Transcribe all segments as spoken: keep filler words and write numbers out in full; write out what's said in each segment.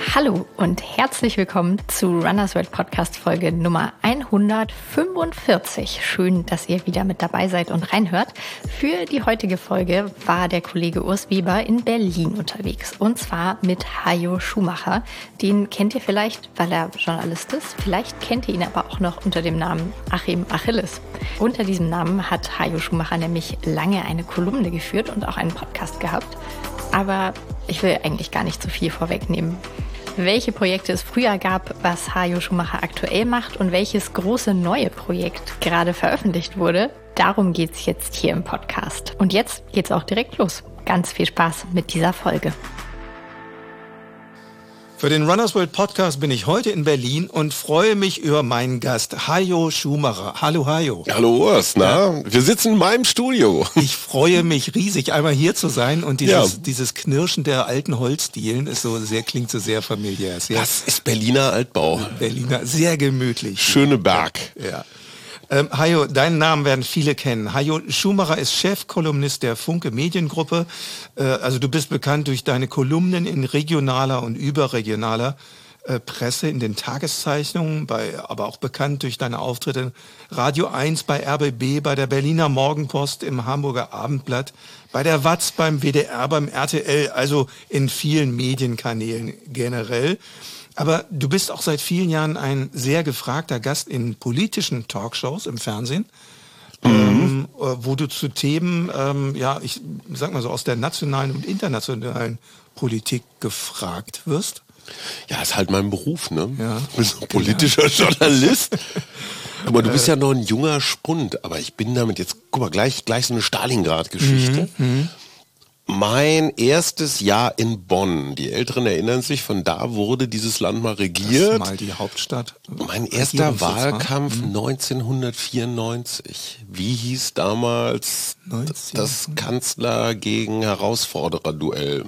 Hallo und herzlich willkommen zu Runners World Podcast Folge Nummer hundertfünfundvierzig. Schön, dass ihr wieder mit dabei seid und reinhört. Für die heutige Folge war der Kollege Urs Weber in Berlin unterwegs und zwar mit Hajo Schumacher. Den kennt ihr vielleicht, weil er Journalist ist. Vielleicht kennt ihr ihn aber auch noch unter dem Namen Achim Achilles. Unter diesem Namen hat Hajo Schumacher nämlich lange eine Kolumne geführt und auch einen Podcast gehabt. Aber ich will eigentlich gar nicht zu viel vorwegnehmen. Welche Projekte es früher gab, was Hajo Schumacher aktuell macht und welches große neue Projekt gerade veröffentlicht wurde, darum geht's jetzt hier im Podcast. Und jetzt geht's auch direkt los. Ganz viel Spaß mit dieser Folge. Für den Runners World Podcast bin ich heute in Berlin und freue mich über meinen Gast Hajo Schumacher. Hallo Hajo. Hallo Urs, na? Ja. Wir sitzen in meinem Studio. Ich freue mich riesig, einmal hier zu sein und dieses, ja. dieses Knirschen der alten Holzdielen ist so sehr, klingt so sehr familiär. Sehr, das ist Berliner Altbau. Berliner, sehr gemütlich. Schöneberg. Ja. Ähm, Hajo, deinen Namen werden viele kennen. Hajo Schumacher ist Chefkolumnist der Funke Mediengruppe. Äh, also du bist bekannt durch deine Kolumnen in regionaler und überregionaler äh, Presse, in den Tageszeichnungen, bei, aber auch bekannt durch deine Auftritte in Radio eins, bei R B B, bei der Berliner Morgenpost, im Hamburger Abendblatt, bei der Watz, beim W D R, beim R T L, also in vielen Medienkanälen generell. Aber du bist auch seit vielen Jahren ein sehr gefragter Gast in politischen Talkshows im Fernsehen, mhm. ähm, wo du zu Themen, ähm, ja, ich sag mal so, aus der nationalen und internationalen Politik gefragt wirst. Ja, ist halt mein Beruf, ne? Ja. Ich bin so ein politischer genau. Journalist. Aber du bist ja noch ein junger Spund. Aber ich bin damit jetzt, guck mal, gleich, gleich so eine Stalingrad-Geschichte. Mhm. Mein erstes Jahr in Bonn, die Älteren erinnern sich, von da wurde dieses Land mal regiert. Das ist mal die Hauptstadt. Mein erster Wahlkampf mhm. neunzehnhundertvierundneunzig. Wie hieß damals neunzehn das Kanzler gegen Herausforderer-Duell?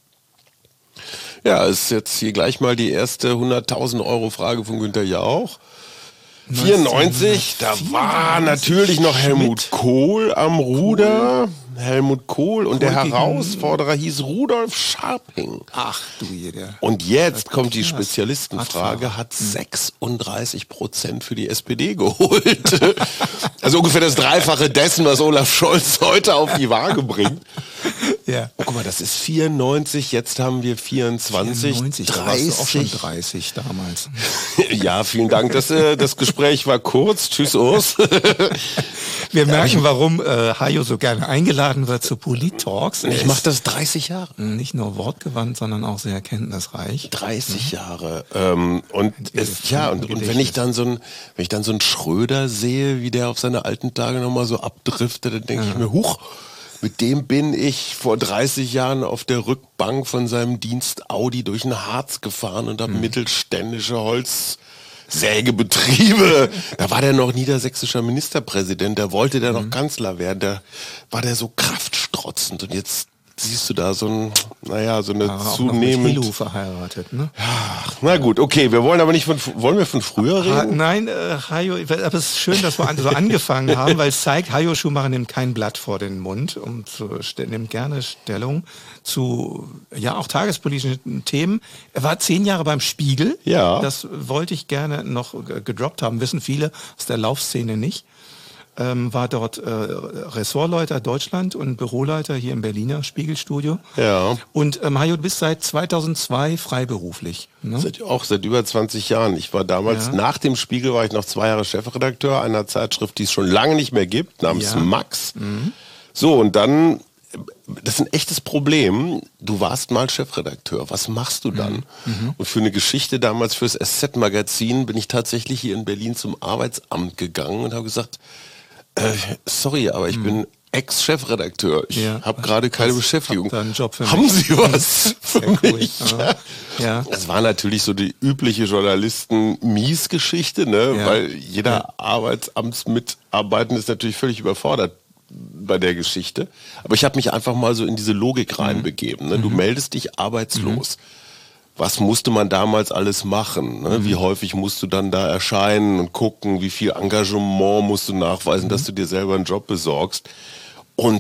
Ja, ist jetzt hier gleich mal die erste hunderttausend Euro Frage von Günther Jauch. vierundneunzig, da war natürlich noch Helmut Kohl am Ruder. Helmut Kohl und Kohl der Herausforderer hieß Rudolf Scharping. Ach du jeder. Und jetzt kommt die Spezialistenfrage, hat sechsunddreißig Prozent für die S P D geholt. Also ungefähr das Dreifache dessen, was Olaf Scholz heute auf die Waage bringt. Ja. Oh, guck mal, das ist vierundneunzig, jetzt haben wir vierundzwanzig, vierundneunzig, dreißig. Da warst du auch schon dreißig damals. Ja, vielen Dank. Das, äh, das Gespräch war kurz. Tschüss, Urs. Wir merken, warum äh, Hajo so gerne eingeladen wird zu Polit-Talks. Ich mache das dreißig Jahre. Nicht nur wortgewandt, sondern auch sehr erkenntnisreich. dreißig mhm. Jahre. Ähm, und es, ja, und, und wenn ich dann so ein, wenn ich dann so einen Schröder sehe, wie der auf seine alten Tage nochmal so abdriftet, dann denke ja. ich mir, huch, mit dem bin ich vor dreißig Jahren auf der Rückbank von seinem Dienst Audi durch den Harz gefahren und habe mhm. mittelständische Holzsägebetriebe. Da war der noch niedersächsischer Ministerpräsident, der wollte der mhm. noch Kanzler werden. Da war der so kraftstrotzend und jetzt siehst du da so ein, naja, so eine aber zunehmend... Auch noch mit Hilo verheiratet, ne? Ach, na gut, okay, wir wollen aber nicht von, wollen wir von früher reden? Ha, nein, äh, Hajo, aber es ist schön, dass wir so angefangen haben, weil es zeigt, Hajo Schumacher nimmt kein Blatt vor den Mund und zu, nimmt gerne Stellung zu, ja, auch tagespolitischen Themen. Er war zehn Jahre beim Spiegel. Ja. Das wollte ich gerne noch gedroppt haben, wissen viele aus der Laufszene nicht. Ähm, war dort äh, Ressortleiter Deutschland und Büroleiter hier im Berliner Spiegelstudio. Ja. Und ähm, Hajo, du bist seit zweitausendzwei freiberuflich. Ne? Seit, auch seit über zwanzig Jahren. Ich war damals, ja. nach dem Spiegel war ich noch zwei Jahre Chefredakteur einer Zeitschrift, die es schon lange nicht mehr gibt, namens ja. Max. Mhm. So, und dann, das ist ein echtes Problem. Du warst mal Chefredakteur. Was machst du dann? Mhm. Und für eine Geschichte damals fürs S Z-Magazin bin ich tatsächlich hier in Berlin zum Arbeitsamt gegangen und habe gesagt, Äh, sorry, aber ich hm. bin Ex-Chefredakteur. Ich ja. habe gerade keine was, Beschäftigung. Einen Job für Haben mich. Sie was für Sehr mich? Cool. Ja. Ja. Es war natürlich so die übliche Journalisten-Mies-Geschichte, ne? Ja. Weil jeder ja. Arbeitsamtsmitarbeitende ist natürlich völlig überfordert bei der Geschichte. Aber ich habe mich einfach mal so in diese Logik reinbegeben. Ne? Du mhm. meldest dich arbeitslos. Mhm. Was musste man damals alles machen? Ne? Mhm. Wie häufig musst du dann da erscheinen und gucken? Wie viel Engagement musst du nachweisen, mhm. dass du dir selber einen Job besorgst? Und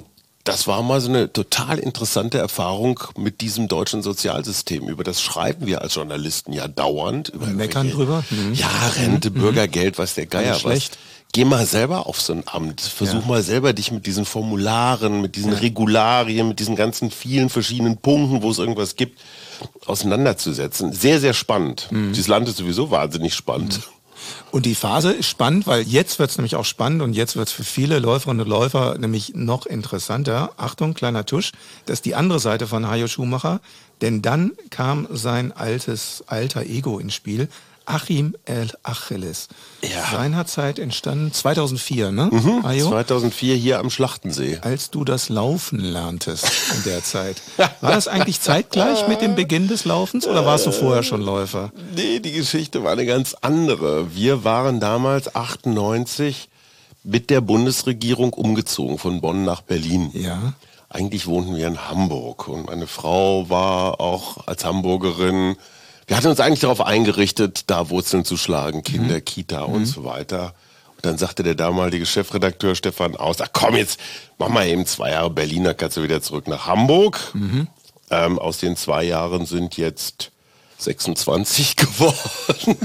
das war mal so eine total interessante Erfahrung mit diesem deutschen Sozialsystem. Über das schreiben wir als Journalisten ja dauernd. Über Meckern drüber? Mhm. Ja, Rente, mhm. Bürgergeld, was der Geier was. Geh mal selber auf so ein Amt. Versuch ja. mal selber dich mit diesen Formularen, mit diesen ja. Regularien, mit diesen ganzen vielen verschiedenen Punkten, wo es irgendwas gibt, auseinanderzusetzen. Sehr, sehr spannend. Mhm. Dieses Land ist sowieso wahnsinnig spannend. Mhm. Und die Phase ist spannend, weil jetzt wird es nämlich auch spannend und jetzt wird es für viele Läuferinnen und Läufer nämlich noch interessanter. Achtung, kleiner Tusch, das ist die andere Seite von Hajo Schumacher, denn dann kam sein altes, alter Ego ins Spiel, Achim El Achilles. Ja. Seinerzeit entstanden zweitausendvier, ne? Mhm, zweitausendvier hier am Schlachtensee. Als du das Laufen lerntest in der Zeit. War das eigentlich zeitgleich mit dem Beginn des Laufens oder warst du vorher schon Läufer? Nee, die Geschichte war eine ganz andere. Wir waren damals achtundneunzig mit der Bundesregierung umgezogen von Bonn nach Berlin. Ja. Eigentlich wohnten wir in Hamburg und meine Frau war auch als Hamburgerin. Wir hatten uns eigentlich darauf eingerichtet, da Wurzeln zu schlagen, Kinder, mhm. Kita mhm. und so weiter. Und dann sagte der damalige Chefredakteur Stefan Aus, ach komm jetzt, mach mal eben zwei Jahre Berliner, kannst du wieder zurück nach Hamburg. Mhm. Ähm, aus den zwei Jahren sind jetzt sechsundzwanzig geworden.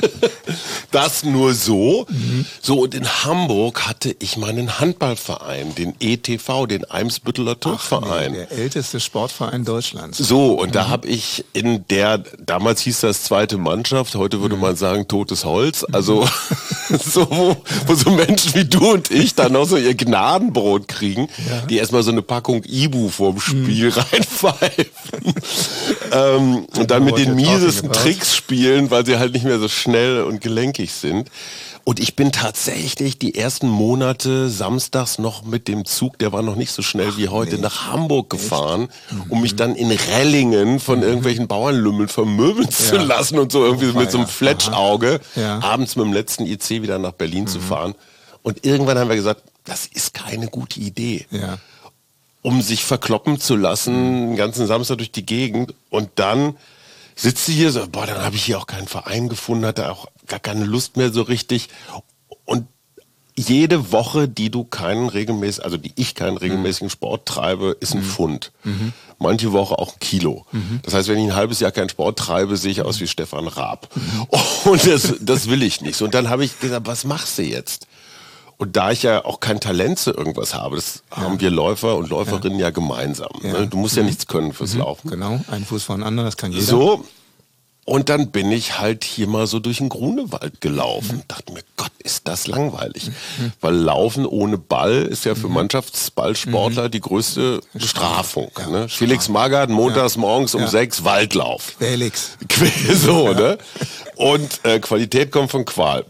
Das nur so. Mhm. So, und in Hamburg hatte ich meinen Handballverein, den E T V, den Eimsbütteler Turfverein. Nee, der älteste Sportverein Deutschlands. So, und mhm. da habe ich in der, damals hieß das zweite Mannschaft, heute würde mhm. man sagen totes Holz, also mhm. so, wo, wo so Menschen wie du und ich dann noch so ihr Gnadenbrot kriegen, ja. die erstmal so eine Packung Ibu vorm Spiel mhm. reinpfeifen. ähm, und dann mit den miesesten Tricks spielen, weil sie halt nicht mehr so schnell und gelenkig sind. Und ich bin tatsächlich die ersten Monate samstags noch mit dem Zug, der war noch nicht so schnell Ach, wie heute, nee. nach Hamburg gefahren, mhm. um mich dann in Rellingen von mhm. irgendwelchen Bauernlümmeln vermöbeln ja. zu lassen und so irgendwie oh, mit so einem Fletschauge ja. abends mit dem letzten I C wieder nach Berlin mhm. zu fahren. Und irgendwann haben wir gesagt, das ist keine gute Idee. Ja. Um sich verkloppen zu lassen, den ganzen Samstag durch die Gegend und dann sitze hier so, boah, dann habe ich hier auch keinen Verein gefunden, hatte auch gar keine Lust mehr so richtig. Und jede Woche, die du keinen regelmäßigen, also die ich keinen regelmäßigen Sport treibe, ist ein mhm. Pfund. Mhm. Manche Woche auch ein Kilo. Mhm. Das heißt, wenn ich ein halbes Jahr keinen Sport treibe, sehe ich aus wie Stefan Raab. Mhm. Und das, das will ich nicht. Und dann habe ich gesagt, was machst du jetzt? Und da ich ja auch kein Talent zu irgendwas habe, das ja. haben wir Läufer und Läuferinnen ja, ja gemeinsam. Ja. Ne? Du musst mhm. ja nichts können fürs mhm. Laufen. Genau, ein Fuß vor den anderen, das kann jeder. So, und dann bin ich halt hier mal so durch den Grunewald gelaufen. Mhm. Dachte mir, Gott, ist das langweilig. Mhm. Weil Laufen ohne Ball ist ja für mhm. Mannschaftsballsportler mhm. die größte Bestrafung. Ja. Ne? Felix Magath, montags ja. morgens um ja. sechs, Waldlauf. Felix. So, ja. ne? Und äh, Qualität kommt von Qual.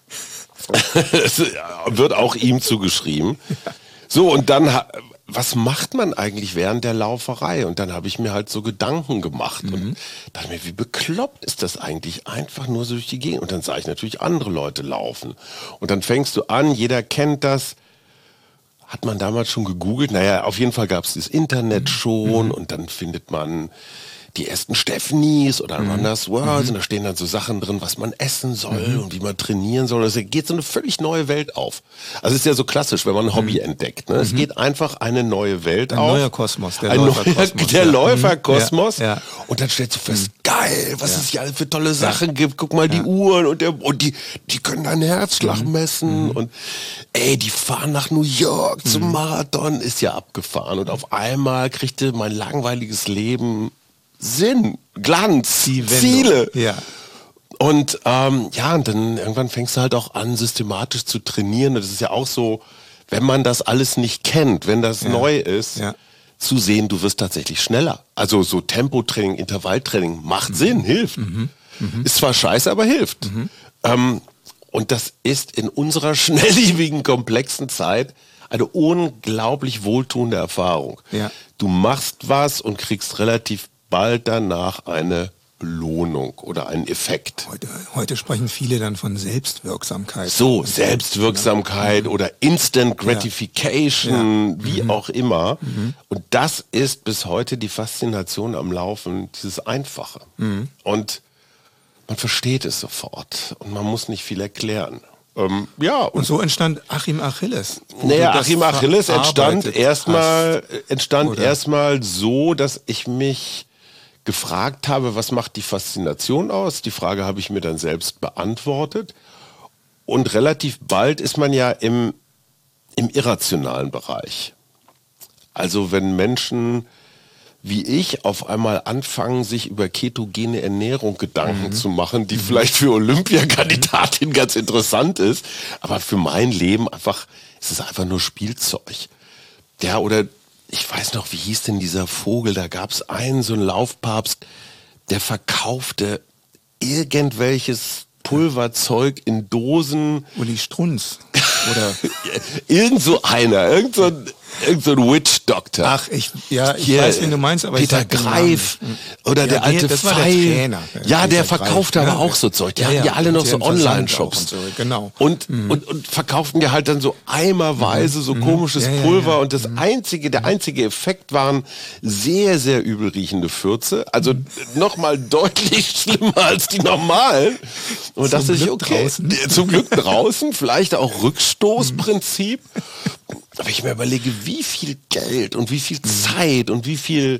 Es wird auch ihm zugeschrieben. So, und dann, was macht man eigentlich während der Lauferei? Und dann habe ich mir halt so Gedanken gemacht. Mhm. Und dachte mir, wie bekloppt ist das eigentlich? Einfach nur so durch die Gegend. Und dann sah ich natürlich andere Leute laufen. Und dann fängst du an, jeder kennt das. Hat man damals schon gegoogelt? Naja, auf jeden Fall gab es das Internet schon. Mhm. Und dann findet man die ersten Stephanies oder mhm. Runners World, mhm. und da stehen dann so Sachen drin, was man essen soll mhm. und wie man trainieren soll. Es geht so eine völlig neue Welt auf. Also es ist ja so klassisch, wenn man ein Hobby mhm. entdeckt. Ne? Mhm. Es geht einfach eine neue Welt ein auf. Ein neuer Kosmos, der ein Läuferkosmos. Neuer, der ja. Läuferkosmos. Ja. Ja. Und dann stellst du fest, mhm. geil, was ja. es hier alles für tolle Sachen ja. gibt. Guck mal, die ja. Uhren und, der, und die, die können deinen Herzschlag mhm. messen. Mhm. Und ey, die fahren nach New York zum mhm. Marathon, ist ja abgefahren. Und auf einmal kriegte mein langweiliges Leben Sinn, Glanz, Ziele. Ja. Und ähm, ja, und dann irgendwann fängst du halt auch an, systematisch zu trainieren. Und das ist ja auch so, wenn man das alles nicht kennt, wenn das ja. neu ist, ja. zu sehen, du wirst tatsächlich schneller. Also so Tempotraining, Intervalltraining macht mhm. Sinn, hilft. Mhm. Mhm. Ist zwar scheiße, aber hilft. Mhm. Ähm, und das ist in unserer schnelllebigen, komplexen Zeit eine unglaublich wohltuende Erfahrung. Ja. Du machst was und kriegst relativ bald danach eine Belohnung oder einen Effekt. Heute, heute sprechen viele dann von Selbstwirksamkeit. So, Selbstwirksamkeit ja. oder Instant Gratification, ja. wie mhm. auch immer. Mhm. Und das ist bis heute die Faszination am Laufen, dieses Einfache. Mhm. Und man versteht es sofort und man muss nicht viel erklären. Ähm, ja. Und, und so entstand Achim Achilles. Naja, Achim Achilles entstand erstmal entstand erstmal so, dass ich mich gefragt habe, was macht die Faszination aus? Die Frage habe ich mir dann selbst beantwortet. Und relativ bald ist man ja im, im irrationalen Bereich. Also wenn Menschen wie ich auf einmal anfangen, sich über ketogene Ernährung Gedanken mhm. zu machen, die mhm. vielleicht für Olympiakandidatin ganz interessant ist, aber für mein Leben einfach, es ist einfach nur Spielzeug. Ja, oder ich weiß noch, wie hieß denn dieser Vogel, da gab es einen, so einen Laufpapst, der verkaufte irgendwelches Pulverzeug in Dosen. Uli Strunz. Oder irgend so einer, irgend so ein, irgend so ein Witch-Doctor. Ach, ich, ja, ich Hier, weiß, wen du meinst, aber Peter ich Greif oder ja, der alte das war der Pfeil. Trainer. Ja, Peter der verkaufte Greif, aber ja, auch so Zeug. Die ja, hatten ja, ja alle noch so Online-Shops. Und, so, genau. und, mhm. und, und verkauften ja halt dann so eimerweise so mhm. komisches ja, ja, Pulver. ja. Und das einzige, der einzige Effekt waren sehr, sehr übel riechende Fürze. Also mhm. nochmal deutlich schlimmer als die normalen. Und zum dachte Glück ich, okay, draußen. zum Glück draußen, vielleicht auch Rückstoßprinzip. Aber ich mir überlege, wie viel Geld und wie viel Zeit und wie viel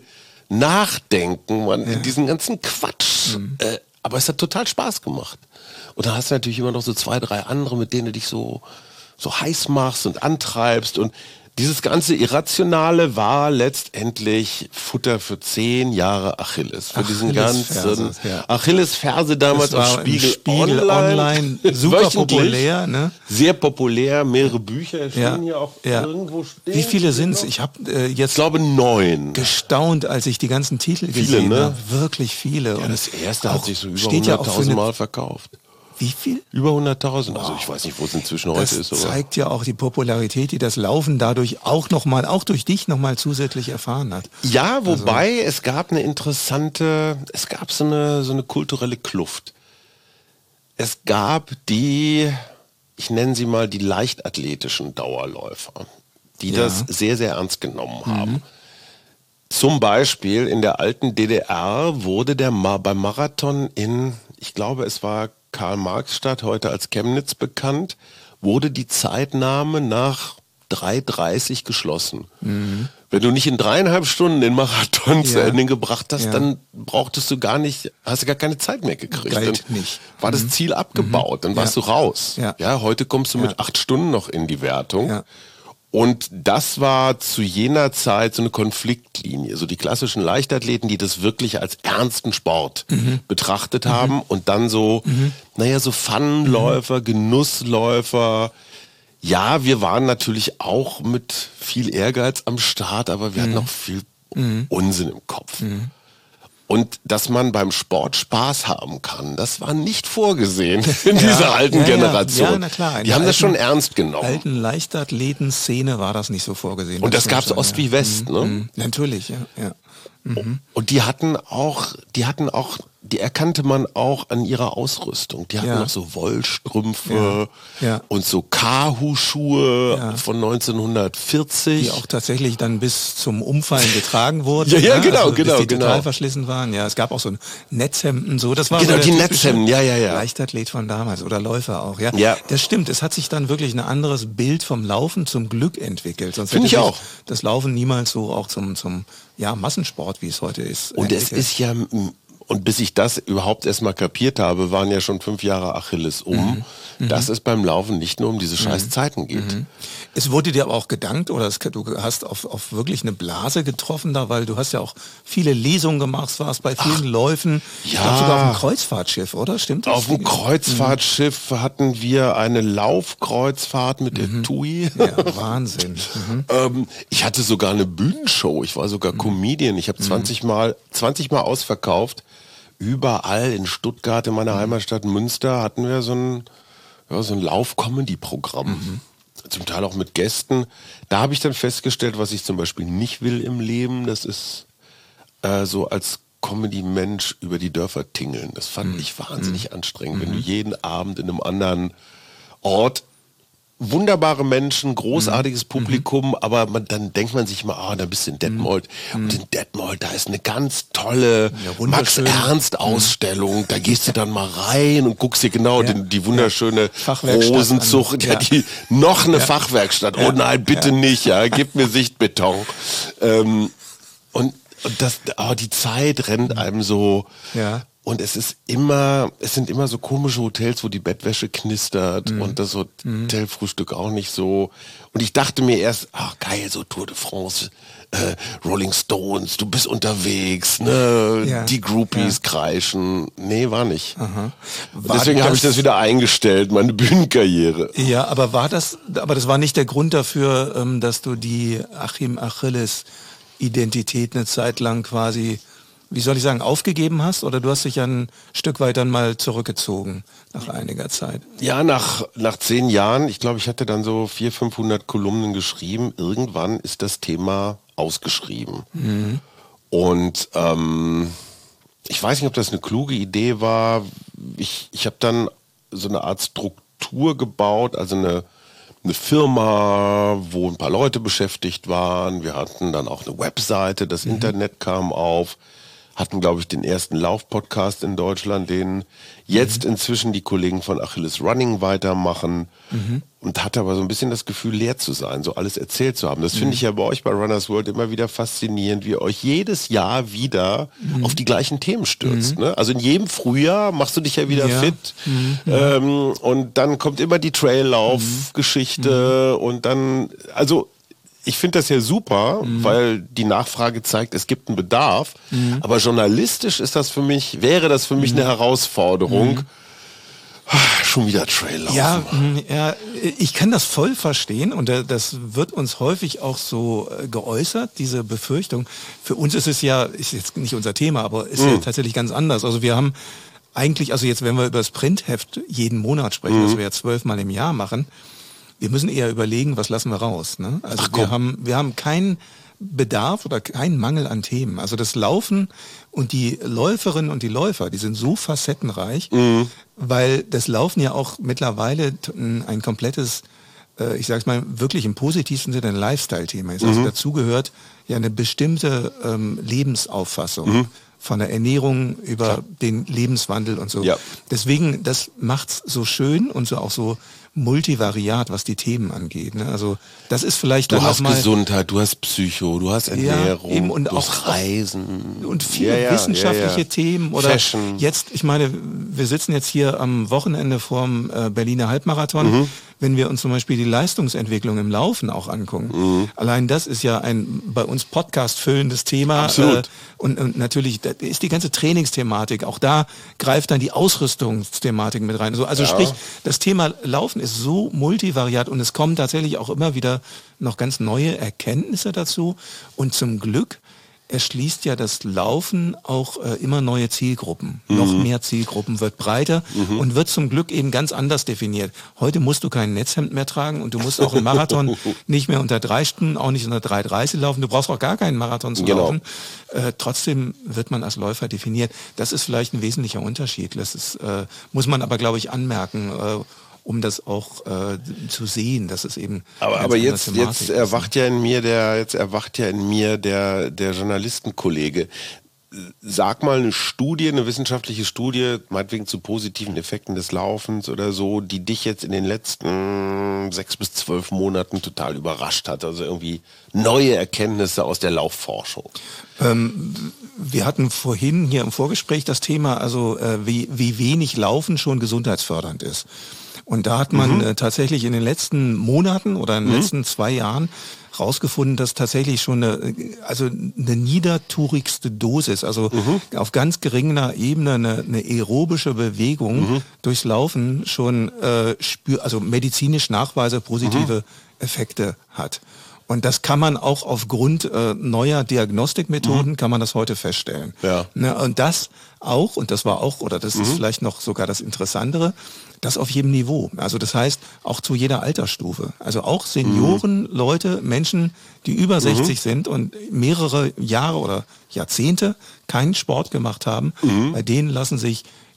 Nachdenken man Ja. in diesen ganzen Quatsch. Mhm. Äh, aber es hat total Spaß gemacht. Und dann hast du natürlich immer noch so zwei, drei andere, mit denen du dich so, so heiß machst und antreibst. Und dieses ganze Irrationale war letztendlich Futter für zehn Jahre Achilles. Für diesen ganzen ja. Achilles-Ferse damals Das war auf Spiegel, Spiegel Online. Online super populär. Ne? Sehr populär, mehrere Bücher stehen Ja. hier auch Ja. irgendwo stehen. Wie viele sind es? Ich habe äh, jetzt Ich glaube neun. gestaunt, als ich die ganzen Titel Viele, gesehen ne? habe. Wirklich viele. Ja, das erste auch hat sich so über steht ja auch für hunderttausend eine, Mal verkauft. Wie viel? Über hunderttausend. Also ich weiß nicht, wo es inzwischen Das heute ist. Aber zeigt ja auch die Popularität, die das Laufen dadurch auch nochmal, auch durch dich nochmal zusätzlich erfahren hat. ja, wobei also. es gab eine interessante, es gab so eine, so eine kulturelle Kluft. Es gab die, ich nenne sie mal die leichtathletischen Dauerläufer, die Ja. das sehr, sehr ernst genommen haben. Mhm. Zum Beispiel in der alten D D R wurde der Ma- beim Marathon in, ich glaube es war Karl-Marx-Stadt, heute als Chemnitz bekannt, wurde die Zeitnahme nach drei dreißig geschlossen. Mhm. Wenn du nicht in dreieinhalb Stunden den Marathon ja. zu Ende gebracht hast, ja. dann brauchtest du gar nicht, hast du gar keine Zeit mehr gekriegt. Galt dann nicht. war das mhm. Ziel abgebaut, dann ja. warst du raus. Ja. Ja, heute kommst du ja. mit acht Stunden noch in die Wertung. Ja. Und das war zu jener Zeit so eine Konfliktlinie. So die klassischen Leichtathleten, die das wirklich als ernsten Sport mhm. betrachtet haben mhm. und dann so, mhm. naja, so Pfannenläufer, mhm. Genussläufer. Ja, wir waren natürlich auch mit viel Ehrgeiz am Start, aber wir mhm. hatten auch viel mhm. Unsinn im Kopf. Mhm. Und dass man beim Sport Spaß haben kann, das war nicht vorgesehen in ja, dieser alten ja, Generation. Ja, na klar. Die haben alten, das schon ernst genommen. In der alten Leichtathleten-Szene war das nicht so vorgesehen. Und das, das gab es sagen, Ost ja. wie West, mhm. ne? Mhm. Natürlich, ja. ja. Mhm. Und die hatten auch, die hatten auch, die erkannte man auch an ihrer Ausrüstung. Die hatten ja. noch so Wollstrümpfe ja. Ja. und so Kahu-Schuhe ja. von neunzehnhundertvierzig. Die auch tatsächlich dann bis zum Umfallen getragen wurden. ja, ja, ne? genau, also, bis genau, die genau. total verschlissen waren. Ja, es gab auch so ein Netzhemden, so. Das war genau, so die Netzhemden, ja, ja, ja. Leichtathlet von damals oder Läufer auch, ja. ja. Das stimmt. Es hat sich dann wirklich ein anderes Bild vom Laufen zum Glück entwickelt. Sonst Finde hätte ich sich auch. das Laufen niemals so auch zum, zum, ja, Massensport, wie es heute ist. Und es ist ja, und bis ich das überhaupt erstmal kapiert habe, waren ja schon fünf Jahre Achilles um, mhm. dass es beim Laufen nicht nur um diese scheiß Zeiten geht. Mhm. Es wurde dir aber auch gedankt, oder es, du hast auf, auf wirklich eine Blase getroffen da, weil du hast ja auch viele Lesungen gemacht, warst bei vielen Ach, Läufen. Ich ja. glaube sogar auf dem Kreuzfahrtschiff, oder? Stimmt das? Auf dem Kreuzfahrtschiff mhm. hatten wir eine Laufkreuzfahrt mit der mhm. T U I. Ja, Wahnsinn. Mhm. ähm, ich hatte sogar eine Bühnenshow, ich war sogar mhm. Comedian. Ich habe zwanzig Mal, zwanzig Mal ausverkauft. Überall in Stuttgart, in meiner mhm. Heimatstadt Münster, hatten wir so ein, ja, so ein Lauf-Comedy-Programm. Mhm. Zum Teil auch mit Gästen. Da habe ich dann festgestellt, was ich zum Beispiel nicht will im Leben, das ist äh, so als Comedy-Mensch über die Dörfer tingeln. Das fand mhm. ich wahnsinnig mhm. anstrengend, wenn du jeden Abend in einem anderen Ort wunderbare Menschen, großartiges Publikum, mhm. aber man, dann denkt man sich mal, ah, da bist du in Detmold. Mhm. Und in Detmold, da ist eine ganz tolle ja, Max-Ernst-Ausstellung. Mhm. Da gehst du dann mal rein und guckst dir genau ja. den, die wunderschöne Rosenzucht, ja. die noch eine ja. Fachwerkstatt. Ja. Oh nein, bitte ja. nicht, ja, gib mir Sichtbeton. Ähm, und, und das, oh, die Zeit rennt einem so. Ja. Und es ist immer, es sind immer so komische Hotels, wo die Bettwäsche knistert mhm. und das Hotelfrühstück auch nicht so. Und ich dachte mir erst, ach geil, so Tour de France, äh, Rolling Stones, du bist unterwegs, ne? Ja. Die Groupies ja. kreischen. Nee, war nicht. Aha. War Deswegen habe ich das wieder eingestellt, meine Bühnenkarriere. Ja, aber war das, aber das war nicht der Grund dafür, dass du die Achim Achilles Identität eine Zeit lang quasi, wie soll ich sagen, aufgegeben hast, oder du hast dich ja ein Stück weit dann mal zurückgezogen nach einiger Zeit? Ja, nach, nach zehn Jahren, ich glaube, ich hatte dann so vierhundert, fünfhundert Kolumnen geschrieben. Irgendwann ist das Thema ausgeschrieben. Mhm. Und ähm, ich weiß nicht, ob das eine kluge Idee war. Ich, ich habe dann so eine Art Struktur gebaut, also eine eine Firma, wo ein paar Leute beschäftigt waren. Wir hatten dann auch eine Webseite, das mhm. Internet kam auf, hatten, glaube ich, den ersten Lauf-Podcast in Deutschland, den jetzt mhm. inzwischen die Kollegen von Achilles Running weitermachen mhm. und hatte aber so ein bisschen das Gefühl, leer zu sein, so alles erzählt zu haben. Das mhm. finde ich ja bei euch bei Runners World immer wieder faszinierend, wie ihr euch jedes Jahr wieder mhm. auf die gleichen Themen stürzt. Mhm. Ne? Also in jedem Frühjahr machst du dich ja wieder ja. fit mhm. ähm, und dann kommt immer die Traillauf-Geschichte mhm. und dann, also ich finde das ja super, mhm. weil die Nachfrage zeigt, es gibt einen Bedarf. Mhm. Aber journalistisch ist das für mich, wäre das für mich mhm. eine Herausforderung. Mhm. Schon wieder Traillaufen. Ja, ja, ich kann das voll verstehen und das wird uns häufig auch so geäußert, diese Befürchtung. Für uns ist es ja, ist jetzt nicht unser Thema, aber ist mhm. ja tatsächlich ganz anders. Also wir haben eigentlich, also jetzt, wenn wir über das Printheft jeden Monat sprechen, mhm. das wir ja zwölfmal im Jahr machen, wir müssen eher überlegen, was lassen wir raus. Ne? Also Ach, wir haben wir haben keinen Bedarf oder keinen Mangel an Themen. Also das Laufen und die Läuferinnen und die Läufer, die sind so facettenreich, mhm. weil das Laufen ja auch mittlerweile ein komplettes, äh, ich sag's mal wirklich im positivsten Sinne, ein Lifestyle-Thema ist. Mhm. Also dazu gehört ja eine bestimmte ähm, Lebensauffassung. Mhm. Von der Ernährung über Klar. den Lebenswandel und so. Ja. Deswegen, das macht's so schön und so auch so multivariat, was die Themen angeht. Ne? Also das ist vielleicht du dann hast auch mal Gesundheit, du hast Psycho, du hast Ernährung, ja, eben, und du auch hast Reisen und viele ja, ja, wissenschaftliche ja, ja. Themen oder Fashion. Jetzt, ich meine, wir sitzen jetzt hier am Wochenende vorm äh, Berliner Halbmarathon. Mhm. Wenn wir uns zum Beispiel die Leistungsentwicklung im Laufen auch angucken. Mhm. Allein das ist ja ein bei uns Podcast füllendes Thema. Absolut. Äh, und, und natürlich da ist die ganze Trainingsthematik, auch da greift dann die Ausrüstungsthematik mit rein. Also, also ja. sprich, das Thema Laufen ist so multivariat und es kommen tatsächlich auch immer wieder noch ganz neue Erkenntnisse dazu. Und zum Glück erschließt ja das Laufen auch äh, immer neue Zielgruppen. Mhm. Noch mehr Zielgruppen, wird breiter mhm. und wird zum Glück eben ganz anders definiert. Heute musst du kein Netzhemd mehr tragen und du musst auch im Marathon nicht mehr unter drei Stunden, auch nicht unter drei dreißig laufen. Du brauchst auch gar keinen Marathon zu genau. laufen. Äh, trotzdem wird man als Läufer definiert. Das ist vielleicht ein wesentlicher Unterschied. Das ist, äh, muss man aber, glaube ich, anmerken, äh, um das auch äh, zu sehen, dass es eben. Aber, aber jetzt, jetzt erwacht ja in mir der, jetzt erwacht ja in mir der, der Journalistenkollege. Sag mal eine Studie, eine wissenschaftliche Studie, meinetwegen zu positiven Effekten des Laufens oder so, die dich jetzt in den letzten sechs bis zwölf Monaten total überrascht hat. Also irgendwie neue Erkenntnisse aus der Laufforschung. Ähm, wir hatten vorhin hier im Vorgespräch das Thema, also äh, wie, wie wenig Laufen schon gesundheitsfördernd ist. Und da hat man mhm. äh, tatsächlich in den letzten Monaten oder in den mhm. letzten zwei Jahren rausgefunden, dass tatsächlich schon eine, also eine niedertourigste Dosis, also mhm. auf ganz geringer Ebene eine, eine aerobische Bewegung mhm. durchs Laufen schon äh, spür, also medizinisch Nachweise positive mhm. Effekte hat. Und das kann man auch aufgrund äh, neuer Diagnostikmethoden, mhm. kann man das heute feststellen. Ja. Ne, und das auch, und das war auch, oder das mhm. ist vielleicht noch sogar das Interessantere, das auf jedem Niveau. Also das heißt, auch zu jeder Altersstufe. Also auch Senioren, mhm. Leute, Menschen, die über mhm. sechzig sind und mehrere Jahre oder Jahrzehnte keinen Sport gemacht haben, mhm. bei denen lassen sich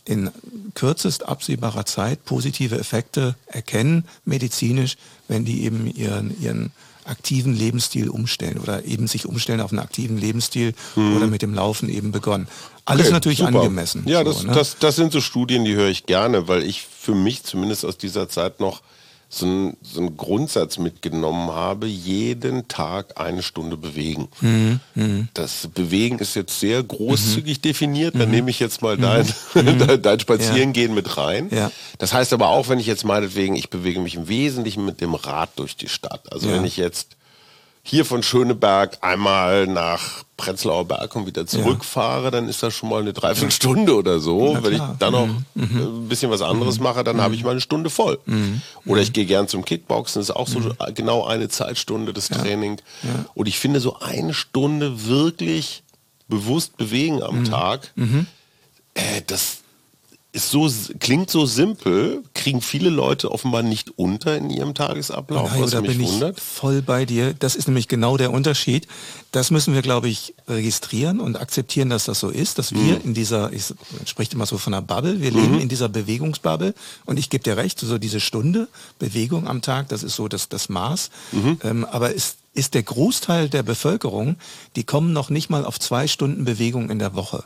in kürzest absehbarer Zeit positive Effekte erkennen, medizinisch, wenn die eben ihren, ihren aktiven Lebensstil umstellen oder eben sich umstellen auf einen aktiven Lebensstil mhm. oder mit dem Laufen eben begonnen. Alles okay, natürlich super. Angemessen. Ja, so, das, ne? das, das sind so Studien, die höre ich gerne, weil ich für mich zumindest aus dieser Zeit noch so einen, so einen Grundsatz mitgenommen habe, jeden Tag eine Stunde bewegen. Mhm. Mhm. Das Bewegen ist jetzt sehr großzügig mhm. definiert, dann mhm. nehme ich jetzt mal dein, mhm. dein Spazierengehen ja. mit rein. Ja. Das heißt aber auch, wenn ich jetzt meinetwegen, ich bewege mich im Wesentlichen mit dem Rad durch die Stadt. Also ja. wenn ich jetzt hier von Schöneberg einmal nach Prenzlauer Berg und wieder zurückfahre, ja. dann ist das schon mal eine Dreiviertelstunde oder so. Wenn ich dann noch mhm. ein bisschen was anderes mhm. mache, dann mhm. habe ich mal eine Stunde voll. Mhm. Oder ich gehe gern zum Kickboxen, das ist auch so mhm. genau eine Zeitstunde des ja. Training. Ja. Und ich finde so eine Stunde wirklich bewusst bewegen am mhm. Tag, mhm. Äh, das ist so, klingt so simpel, kriegen viele Leute offenbar nicht unter in ihrem Tagesablauf, Nein, was da mich bin wundert. Ich voll bei dir. Das ist nämlich genau der Unterschied. Das müssen wir, glaube ich, registrieren und akzeptieren, dass das so ist, dass wir mhm. in dieser, ich spreche immer so von einer Bubble, wir mhm. leben in dieser Bewegungsbubble und ich gebe dir recht, so diese Stunde Bewegung am Tag, das ist so das, das Maß. Mhm. Ähm, aber ist, ist der Großteil der Bevölkerung, die kommen noch nicht mal auf zwei Stunden Bewegung in der Woche.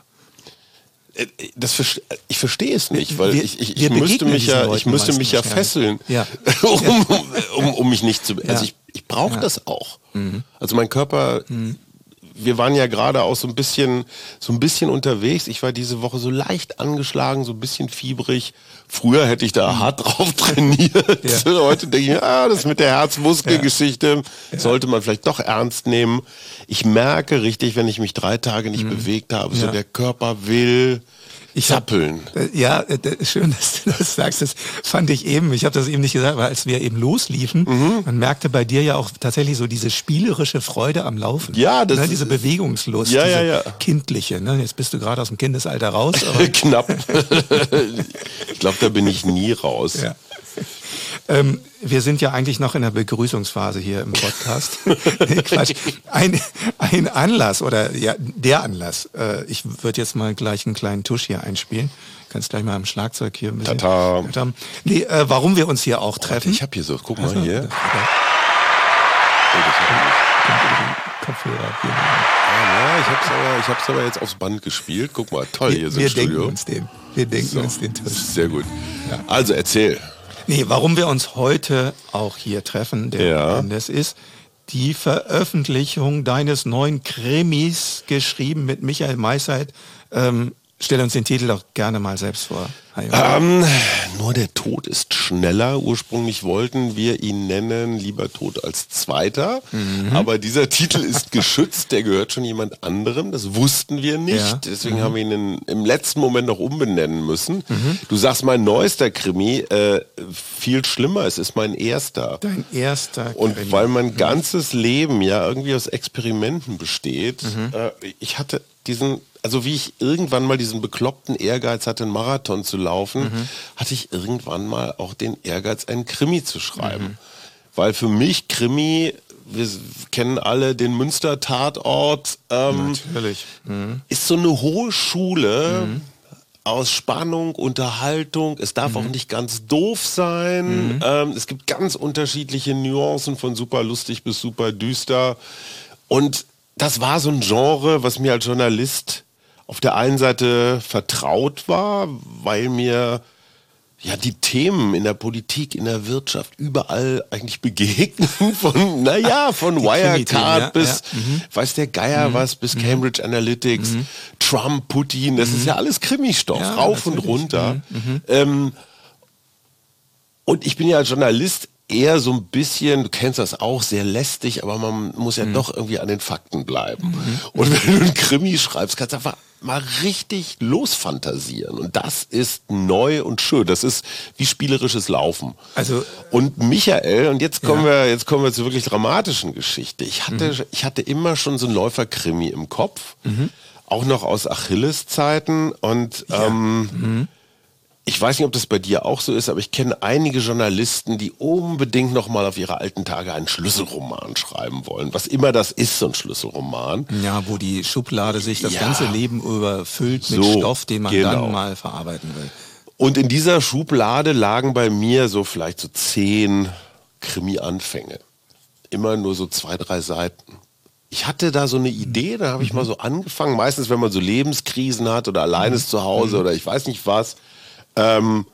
Das, ich verstehe es nicht, weil wir, ich, ich, ich müsste mich ja, ich müsste mich ja fesseln, ja. um, um, um mich nicht zu, also ja. ich, ich brauche ja. das auch. Mhm. Also mein Körper, mhm. wir waren ja gerade auch so ein bisschen, so ein bisschen unterwegs. Ich war diese Woche so leicht angeschlagen, so ein bisschen fiebrig. Früher hätte ich da mhm. hart drauf trainiert. Ja. Heute denke ich mir, ah, das mit der Herzmuskelgeschichte ja. sollte man vielleicht doch ernst nehmen. Ich merke richtig, wenn ich mich drei Tage nicht mhm. bewegt habe, so ja. der Körper will ich zappeln. Hab, äh, ja, äh, schön, dass du das sagst. Das fand ich eben, ich habe das eben nicht gesagt, aber als wir eben losliefen, mhm. man merkte bei dir ja auch tatsächlich so diese spielerische Freude am Laufen. Ja, das ne, diese Bewegungslust, ja, diese ja, ja. kindliche. Ne? Jetzt bist du gerade aus dem Kindesalter raus. Aber Knapp. Ich glaube, da bin ich nie raus. Ja. Ähm, wir sind ja eigentlich noch in der Begrüßungsphase hier im Podcast. Quatsch. Ein, ein Anlass oder ja, der Anlass. Äh, ich würde jetzt mal gleich einen kleinen Tusch hier einspielen. Kannst gleich mal am Schlagzeug hier ein bisschen. Tata. Nee, äh, warum wir uns hier auch treffen. Oh, ich habe hier so, guck mal also, hier. Kopfhörer. Ja, ich hab's aber, ich hab's aber jetzt aufs Band gespielt. Guck mal, toll, hier wir, sind wir Studio. Denken uns den. Wir denken so. uns den Tusch. Sehr gut. Ja. Also erzähl. Nee, warum wir uns heute auch hier treffen, der ja. das ist die Veröffentlichung deines neuen Krimis, geschrieben mit Michael Mayseit. Ähm, stell uns den Titel doch gerne mal selbst vor. Ähm, nur der Tod ist schneller. Ursprünglich wollten wir ihn nennen Lieber Tod als Zweiter. Mhm. Aber dieser Titel ist geschützt, der gehört schon jemand anderem. Das wussten wir nicht. Ja. Deswegen mhm. haben wir ihn in, im letzten Moment noch umbenennen müssen. Mhm. Du sagst, mein neuester Krimi, äh, viel schlimmer, es ist mein erster. Dein erster Krimi. Und weil mein ganzes Leben ja irgendwie aus Experimenten besteht, mhm. äh, ich hatte diesen, also wie ich irgendwann mal diesen bekloppten Ehrgeiz hatte, einen Marathon zu laufen, mhm. hatte ich irgendwann mal auch den Ehrgeiz, einen Krimi zu schreiben. Mhm. Weil für mich Krimi, wir kennen alle den Münster-Tatort, ähm, Natürlich. Mhm. ist so eine hohe Schule mhm. aus Spannung, Unterhaltung. Es darf mhm. auch nicht ganz doof sein. Mhm. Ähm, es gibt ganz unterschiedliche Nuancen von super lustig bis super düster. Und das war so ein Genre, was mir als Journalist auf der einen Seite vertraut war, weil mir ja die Themen in der Politik, in der Wirtschaft überall eigentlich begegnen. Von, naja, von Wirecard ja, bis, ja. Mhm. weiß der Geier mhm. was, bis Cambridge Analytics, mhm. Trump, Putin, das mhm. ist ja alles Krimistoff, ja, rauf und runter. Mhm. Ähm, und ich bin ja als Journalist eher so ein bisschen, du kennst das auch, sehr lästig, aber man muss ja mhm. doch irgendwie an den Fakten bleiben. Mhm. Und wenn du einen Krimi schreibst, kannst du einfach mal richtig losfantasieren. Und das ist neu und schön. Das ist wie spielerisches Laufen. Also, und Michael, und jetzt kommen ja. wir, jetzt kommen wir zur wirklich dramatischen Geschichte. Ich hatte, mhm. ich hatte immer schon so einen Läuferkrimi im Kopf, mhm. auch noch aus Achilles-Zeiten. Und ja. ähm, mhm. ich weiß nicht, ob das bei dir auch so ist, aber ich kenne einige Journalisten, die unbedingt noch mal auf ihre alten Tage einen Schlüsselroman schreiben wollen. Was immer das ist, so ein Schlüsselroman. Ja, wo die Schublade sich das ja. ganze Leben überfüllt mit so, Stoff, den man genau. dann mal verarbeiten will. Und in dieser Schublade lagen bei mir so vielleicht so zehn Krimi-Anfänge. Immer nur so zwei, drei Seiten. Ich hatte da so eine Idee, da habe ich mal so angefangen. Meistens, wenn man so Lebenskrisen hat oder allein ist zu Hause oder ich weiß nicht was. Ähm,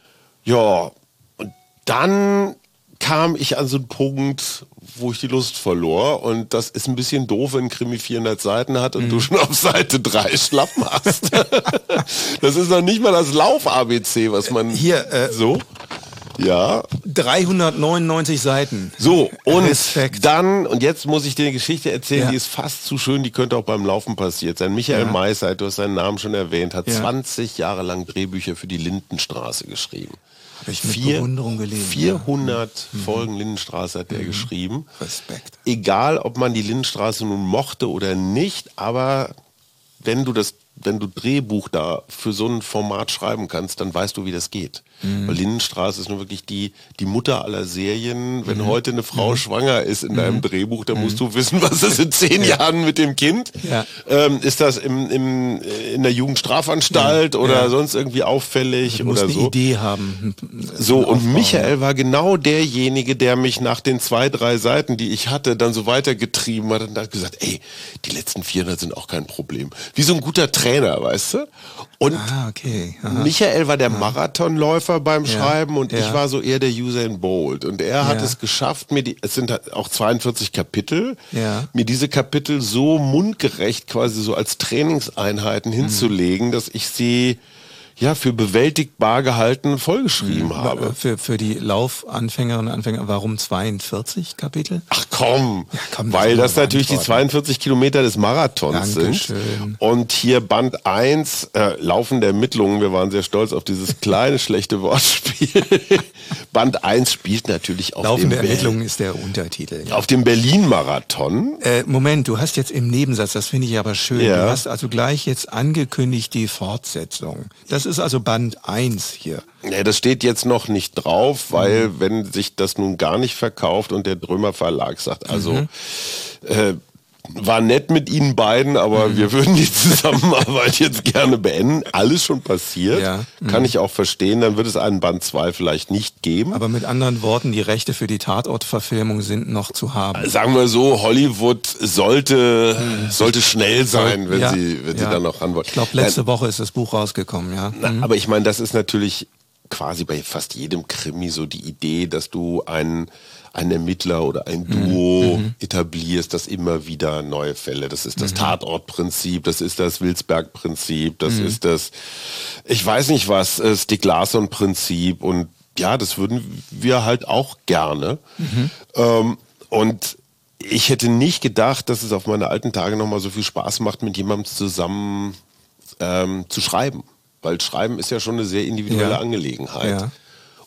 ja, und dann kam ich an so einen Punkt, wo ich die Lust verlor. Und das ist ein bisschen doof, wenn ein Krimi vierhundert Seiten hat und mhm. du schon auf Seite drei schlapp machst. Das ist noch nicht mal das Lauf-A B C, was man... Hier, äh, so... Ja. dreihundertneunundneunzig Seiten. So, und Respekt. dann, und jetzt muss ich dir eine Geschichte erzählen, ja. die ist fast zu schön, die könnte auch beim Laufen passiert sein. Michael ja. Mayseit, du hast seinen Namen schon erwähnt, hat ja. zwanzig Jahre lang Drehbücher für die Lindenstraße geschrieben. Habe ich mit Vier, Bewunderung gelesen. vierhundert ja. Folgen Lindenstraße hat er mhm. geschrieben. Respekt. Egal, ob man die Lindenstraße nun mochte oder nicht, aber wenn du das wenn du Drehbuch da für so ein Format schreiben kannst, dann weißt du, wie das geht. Mhm. Weil Lindenstraße ist nun wirklich die, die Mutter aller Serien. Wenn mhm. heute eine Frau mhm. schwanger ist in mhm. deinem Drehbuch, dann mhm. musst du wissen, was ist in zehn ja. Jahren mit dem Kind. Ja. Ähm, ist das im, im, in der Jugendstrafanstalt ja. oder ja. sonst irgendwie auffällig du musst oder eine so. Idee haben. So, und Aufbau, Michael ja. war genau derjenige, der mich nach den zwei, drei Seiten, die ich hatte, dann so weitergetrieben hat und hat gesagt, ey, die letzten vierhundert sind auch kein Problem. Wie so ein guter Trainer, weißt du? Und ah, okay. Michael war der Marathonläufer beim ja. Schreiben und ja. ich war so eher der Usain Bolt. Und er hat ja. es geschafft, mir die, es sind halt auch zweiundvierzig Kapitel, ja. mir diese Kapitel so mundgerecht quasi so als Trainingseinheiten mhm. hinzulegen, dass ich sie ja für bewältigbar gehalten vollgeschrieben mhm. habe. Für, für die Laufanfängerinnen und Anfänger, warum zweiundvierzig Kapitel? Ach komm, ja, komm das weil das natürlich die zweiundvierzig Kilometer des Marathons Dankeschön. sind. Und hier Band eins, äh, Laufen der Ermittlungen, wir waren sehr stolz auf dieses kleine, schlechte Wortspiel. Band eins spielt natürlich auf Laufen dem der Ermittlungen ist der Untertitel. Ja. Auf dem Berlin-Marathon. Äh, Moment, du hast jetzt im Nebensatz, das finde ich aber schön, ja. du hast also gleich jetzt angekündigt die Fortsetzung. Das ist also Band eins hier. Ja, das steht jetzt noch nicht drauf, weil mhm. wenn sich das nun gar nicht verkauft und der Drömer Verlag sagt, also mhm. äh, war nett mit Ihnen beiden, aber mhm. wir würden die Zusammenarbeit jetzt gerne beenden. Alles schon passiert, ja. mhm. kann ich auch verstehen, dann wird es einen Band zwei vielleicht nicht geben. Aber mit anderen Worten, die Rechte für die Tatortverfilmung sind noch zu haben. Sagen wir so, Hollywood sollte, mhm. sollte schnell sein, wenn, ja. sie, wenn ja. sie dann noch ran wollen. Ich glaube, letzte Nein. Woche ist das Buch rausgekommen, ja. Na, mhm. aber ich meine, das ist natürlich quasi bei fast jedem Krimi so die Idee, dass du einen, einen Ermittler oder ein Duo mhm. etablierst, das immer wieder neue Fälle. Das ist das mhm. Tatortprinzip, das ist das Wilsberg-Prinzip, das mhm. ist das, ich weiß nicht was, Stieg Larsson-Prinzip und ja, das würden wir halt auch gerne. Mhm. Ähm, und ich hätte nicht gedacht, dass es auf meine alten Tage nochmal so viel Spaß macht, mit jemandem zusammen ähm, zu schreiben. Weil Schreiben ist ja schon eine sehr individuelle ja. Angelegenheit. Ja.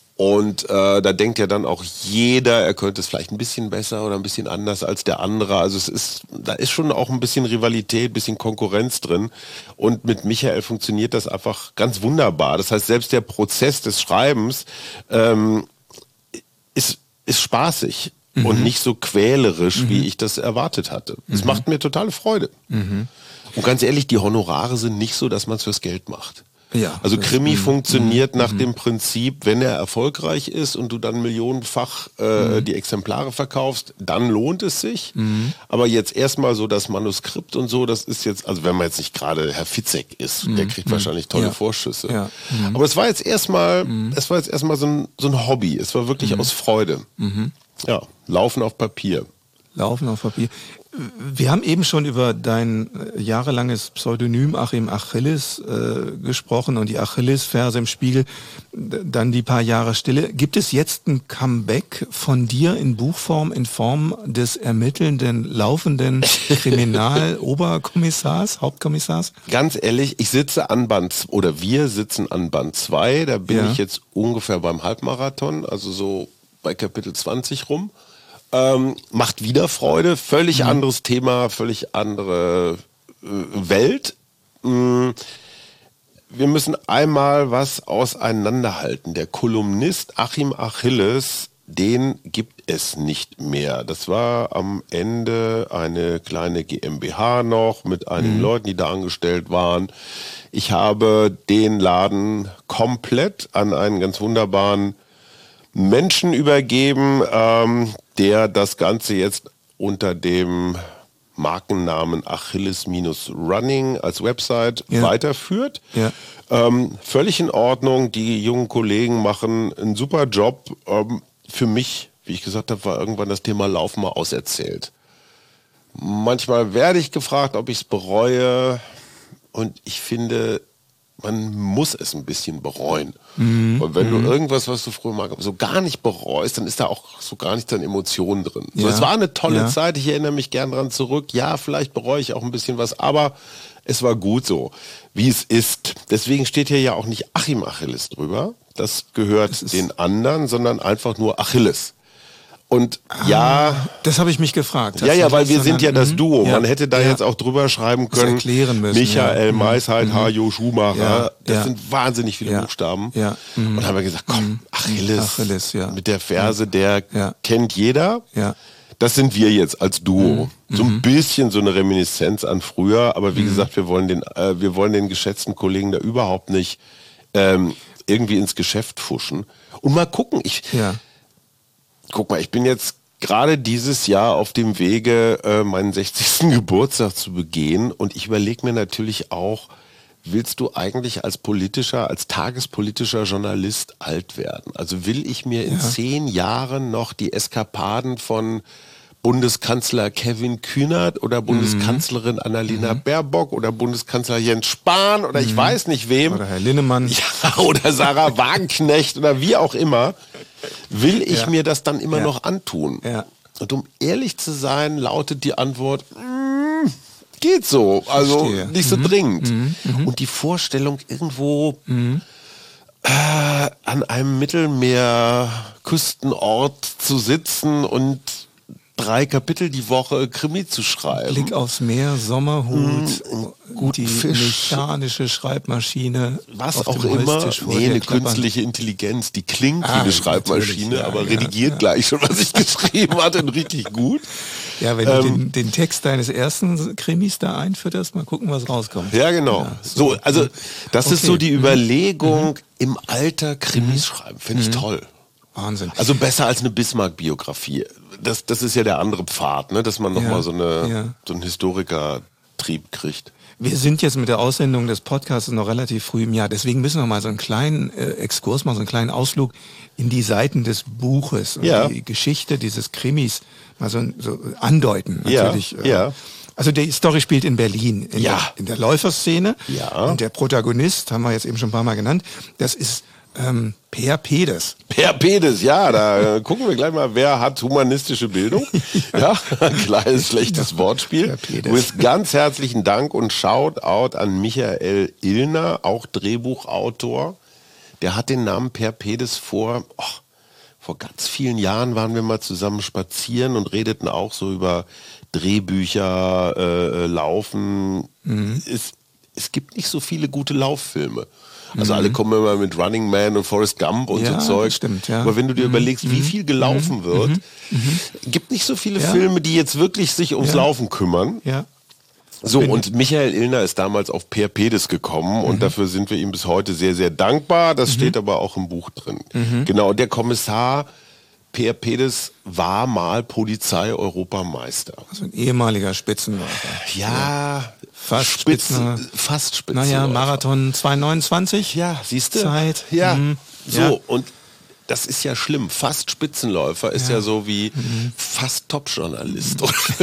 Und äh, da denkt ja dann auch jeder, er könnte es vielleicht ein bisschen besser oder ein bisschen anders als der andere. Also es ist, da ist schon auch ein bisschen Rivalität, ein bisschen Konkurrenz drin. Und mit Michael funktioniert das einfach ganz wunderbar. Das heißt, selbst der Prozess des Schreibens ähm, ist, ist spaßig mhm. und nicht so quälerisch, mhm. wie ich das erwartet hatte. Es mhm. macht mir totale Freude. Mhm. Und ganz ehrlich, die Honorare sind nicht so, dass man es fürs Geld macht. Ja, also Krimi ist, funktioniert mm, nach mm. dem Prinzip, wenn er erfolgreich ist und du dann millionenfach äh, mm. die Exemplare verkaufst, dann lohnt es sich. Mm. Aber jetzt erstmal so das Manuskript und so, das ist jetzt, also wenn man jetzt nicht gerade Herr Fitzek ist, mm. der kriegt mm. wahrscheinlich tolle ja. Vorschüsse. Ja. Mm. Aber es war jetzt erstmal, mm. es war jetzt erstmal so ein, so ein Hobby. Es war wirklich mm. aus Freude. Mm. Ja, Laufen auf Papier. Laufen auf Papier. Wir haben eben schon über dein jahrelanges Pseudonym Achim Achilles äh, gesprochen und die Achillesferse im Spiegel, dann die paar Jahre Stille. Gibt es jetzt ein Comeback von dir in Buchform, in Form des ermittelnden, laufenden Kriminaloberkommissars, Hauptkommissars? Ganz ehrlich, ich sitze an Band, oder wir sitzen an Band zwei, da bin ja. ich jetzt ungefähr beim Halbmarathon, also so bei Kapitel zwanzig rum. Ähm, macht wieder Freude, völlig mhm. anderes Thema, völlig andere äh, Welt. Ähm, wir müssen einmal was auseinanderhalten. Der Kolumnist Achim Achilles, den gibt es nicht mehr. Das war am Ende eine kleine GmbH noch mit einigen mhm. Leuten, die da angestellt waren. Ich habe den Laden komplett an einen ganz wunderbaren Menschen übergeben, ähm, der das Ganze jetzt unter dem Markennamen Achilles-Running als Website ja. weiterführt. Ja. Ähm, völlig in Ordnung. Die jungen Kollegen machen einen super Job. Ähm, für mich, wie ich gesagt habe, war irgendwann das Thema Laufen mal auserzählt. Manchmal werde ich gefragt, ob ich es bereue. Und ich finde, man muss es ein bisschen bereuen. Mhm. Und wenn mhm. du irgendwas, was du früher mal so gar nicht bereust, dann ist da auch so gar nicht deine Emotionen drin. Ja. So, es war eine tolle ja. Zeit, ich erinnere mich gern dran zurück. Ja, vielleicht bereue ich auch ein bisschen was, aber es war gut so, wie es ist. Deswegen steht hier ja auch nicht Achim Achilles drüber. Das gehört das den anderen, sondern einfach nur Achilles. Und ah, ja, das habe ich mich gefragt. Ja, ja, weil wir sind ja das Duo. Ja, Man hätte da ja. jetzt auch drüber schreiben können. Erklären müssen. Michael ja. Maisheit, mhm. Hajo Schumacher. Ja, das ja. sind wahnsinnig viele ja. Buchstaben. Ja. Mhm. Und haben wir gesagt, komm, Achilles, Achilles ja. mit der Verse, der ja. kennt jeder. Ja. Das sind wir jetzt als Duo. Mhm. So ein bisschen so eine Reminiszenz an früher. Aber wie mhm. gesagt, wir wollen den, äh, wir wollen den geschätzten Kollegen da überhaupt nicht ähm, irgendwie ins Geschäft fuschen. Und mal gucken. Ich, ja. Guck mal, ich bin jetzt gerade dieses Jahr auf dem Wege, äh, meinen sechzigsten Geburtstag zu begehen. Und ich überlege mir natürlich auch, willst du eigentlich als politischer, als tagespolitischer Journalist alt werden? Also will ich mir in ja. zehn Jahren noch die Eskapaden von Bundeskanzler Kevin Kühnert oder Bundeskanzlerin mhm. Annalena mhm. Baerbock oder Bundeskanzler Jens Spahn oder mhm. ich weiß nicht wem. Oder Herr Linnemann. Ja, oder Sarah Wagenknecht oder wie auch immer. Will ich ja. mir das dann immer ja. noch antun? Ja. Und um ehrlich zu sein, lautet die Antwort, mm, geht so, also Verstehe. nicht so mhm. dringend. Mhm. Mhm. Und die Vorstellung, irgendwo mhm. äh, an einem Mittelmeerküstenort zu sitzen und drei Kapitel die Woche Krimi zu schreiben. Blick aufs Meer, Sommerhut, mm, gut die Fisch, mechanische Schreibmaschine. Was auch immer. Nee, eine künstliche Intelligenz, die klingt ah, wie eine Schreibmaschine, ja, aber ja, redigiert ja. gleich schon, was ich geschrieben hatte, und richtig gut. Ja, wenn ähm, du den, den Text deines ersten Krimis da einfütterst, mal gucken, was rauskommt. Ja, genau. Ja, so. so, also das okay. ist so die Überlegung, mhm. im Alter Krimis mhm. schreiben, finde ich mhm. toll. Wahnsinn. Also besser als eine Bismarck-Biografie. Das, das ist ja der andere Pfad, ne? Dass man nochmal ja, so, eine, ja. so einen Historikertrieb kriegt. Wir sind jetzt mit der Aussendung des Podcasts noch relativ früh im Jahr. Deswegen müssen wir mal so einen kleinen äh, Exkurs, mal so einen kleinen Ausflug in die Seiten des Buches und ja. die Geschichte dieses Krimis mal so, so andeuten. Natürlich. Ja, äh, ja. Also die Story spielt in Berlin, in, ja. der, in der Läuferszene. Ja. Und der Protagonist, haben wir jetzt eben schon ein paar Mal genannt, das ist Ähm, Per Pedes. Per Pedes, ja, da äh, gucken wir gleich mal, wer hat humanistische Bildung. Ja, ein kleines, schlechtes ja. Wortspiel. Mit ganz herzlichen Dank und Shoutout an Michael Illner, auch Drehbuchautor. Der hat den Namen Per Pedes vor, oh, vor ganz vielen Jahren waren wir mal zusammen spazieren und redeten auch so über Drehbücher, äh, Laufen. Mhm. Es, es gibt nicht so viele gute Lauffilme. Also mhm. alle kommen immer mit Running Man und Forrest Gump und ja, so Zeug. Stimmt, ja. Aber wenn du dir mhm. überlegst, wie viel gelaufen mhm. wird, mhm. gibt nicht so viele ja. Filme, die jetzt wirklich sich ums ja. Laufen kümmern. Ja. So, und Michael Illner ist damals auf Per Pedes gekommen und mhm. dafür sind wir ihm bis heute sehr, sehr dankbar. Das mhm. steht aber auch im Buch drin. Mhm. Genau, der Kommissar Per Pedes war mal Polizei-Europameister. Also ein ehemaliger Spitzenläufer. Ja, ja. Fast Spitzen, fast Spitzenläufer. Naja, Marathon zwei neunundzwanzig. Ja, siehst du? Zeit. Ja, mhm. so, ja. und das ist ja schlimm. Fast Spitzenläufer ist ja, ja so wie mhm. fast Top-Journalist.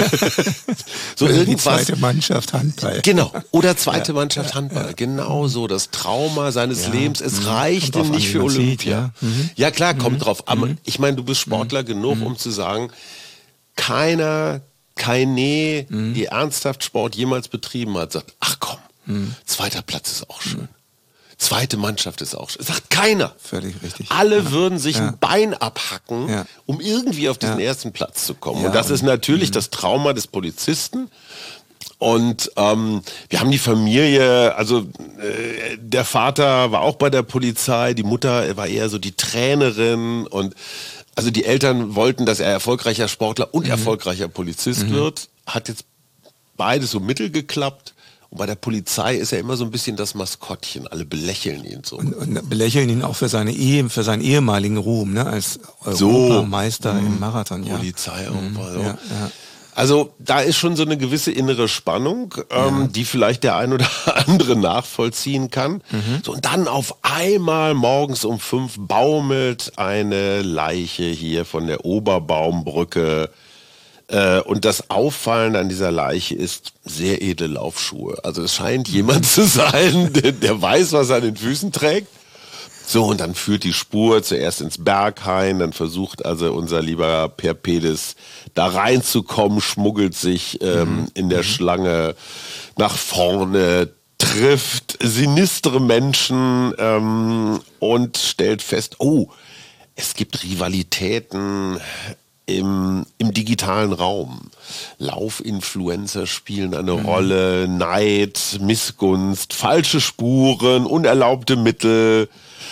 So oder irgendwas. Die zweite Mannschaft Handball. Genau. Oder zweite ja. Mannschaft Handball. Ja. Genau so. Das Trauma seines ja. Lebens. Es mhm. reichte an, nicht für Olympia. Sieht, ja. Mhm. ja klar, kommt mhm. drauf. Aber mhm. ich meine, du bist Sportler mhm. genug, um zu sagen, keiner, keine, mhm. die ernsthaft Sport jemals betrieben hat, sagt, ach komm, mhm. zweiter Platz ist auch schön. Mhm. Zweite Mannschaft ist auch schön. Sagt keiner. Völlig richtig. Alle ja. würden sich ja. ein Bein abhacken, ja. um irgendwie auf diesen ja. ersten Platz zu kommen. Ja. Und das ist natürlich mhm. das Trauma des Polizisten. Und ähm, wir haben die Familie, also äh, der Vater war auch bei der Polizei, die Mutter war eher so die Trainerin und also die Eltern wollten, dass er erfolgreicher Sportler und mhm. erfolgreicher Polizist mhm. wird. Hat jetzt beides so mittel geklappt. Und bei der Polizei ist er immer so ein bisschen das Maskottchen. Alle belächeln ihn so. Und, und belächeln ihn auch für seine Ehe, für seinen ehemaligen Ruhm, ne, als Europameister so, im Marathon. Ja. Polizei mhm. so. ja, ja. Also da ist schon so eine gewisse innere Spannung, ähm, ja. die vielleicht der ein oder andere nachvollziehen kann. Mhm. So, und dann auf einmal morgens um fünf baumelt eine Leiche hier von der Oberbaumbrücke. Äh, und das Auffallende an dieser Leiche ist sehr edle Laufschuhe. Also es scheint jemand zu sein, der, der weiß, was er an den Füßen trägt. So, und dann führt die Spur zuerst ins Berghain, dann versucht also unser lieber Per Pedes da reinzukommen, schmuggelt sich ähm, mhm. in der mhm. Schlange nach vorne, trifft sinistre Menschen ähm, und stellt fest, oh, es gibt Rivalitäten im, im digitalen Raum. Laufinfluencer spielen eine mhm. Rolle, Neid, Missgunst, falsche Spuren, unerlaubte Mittel.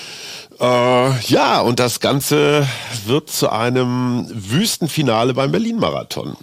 Äh, ja, und das Ganze wird zu einem Wüstenfinale beim Berlin-Marathon.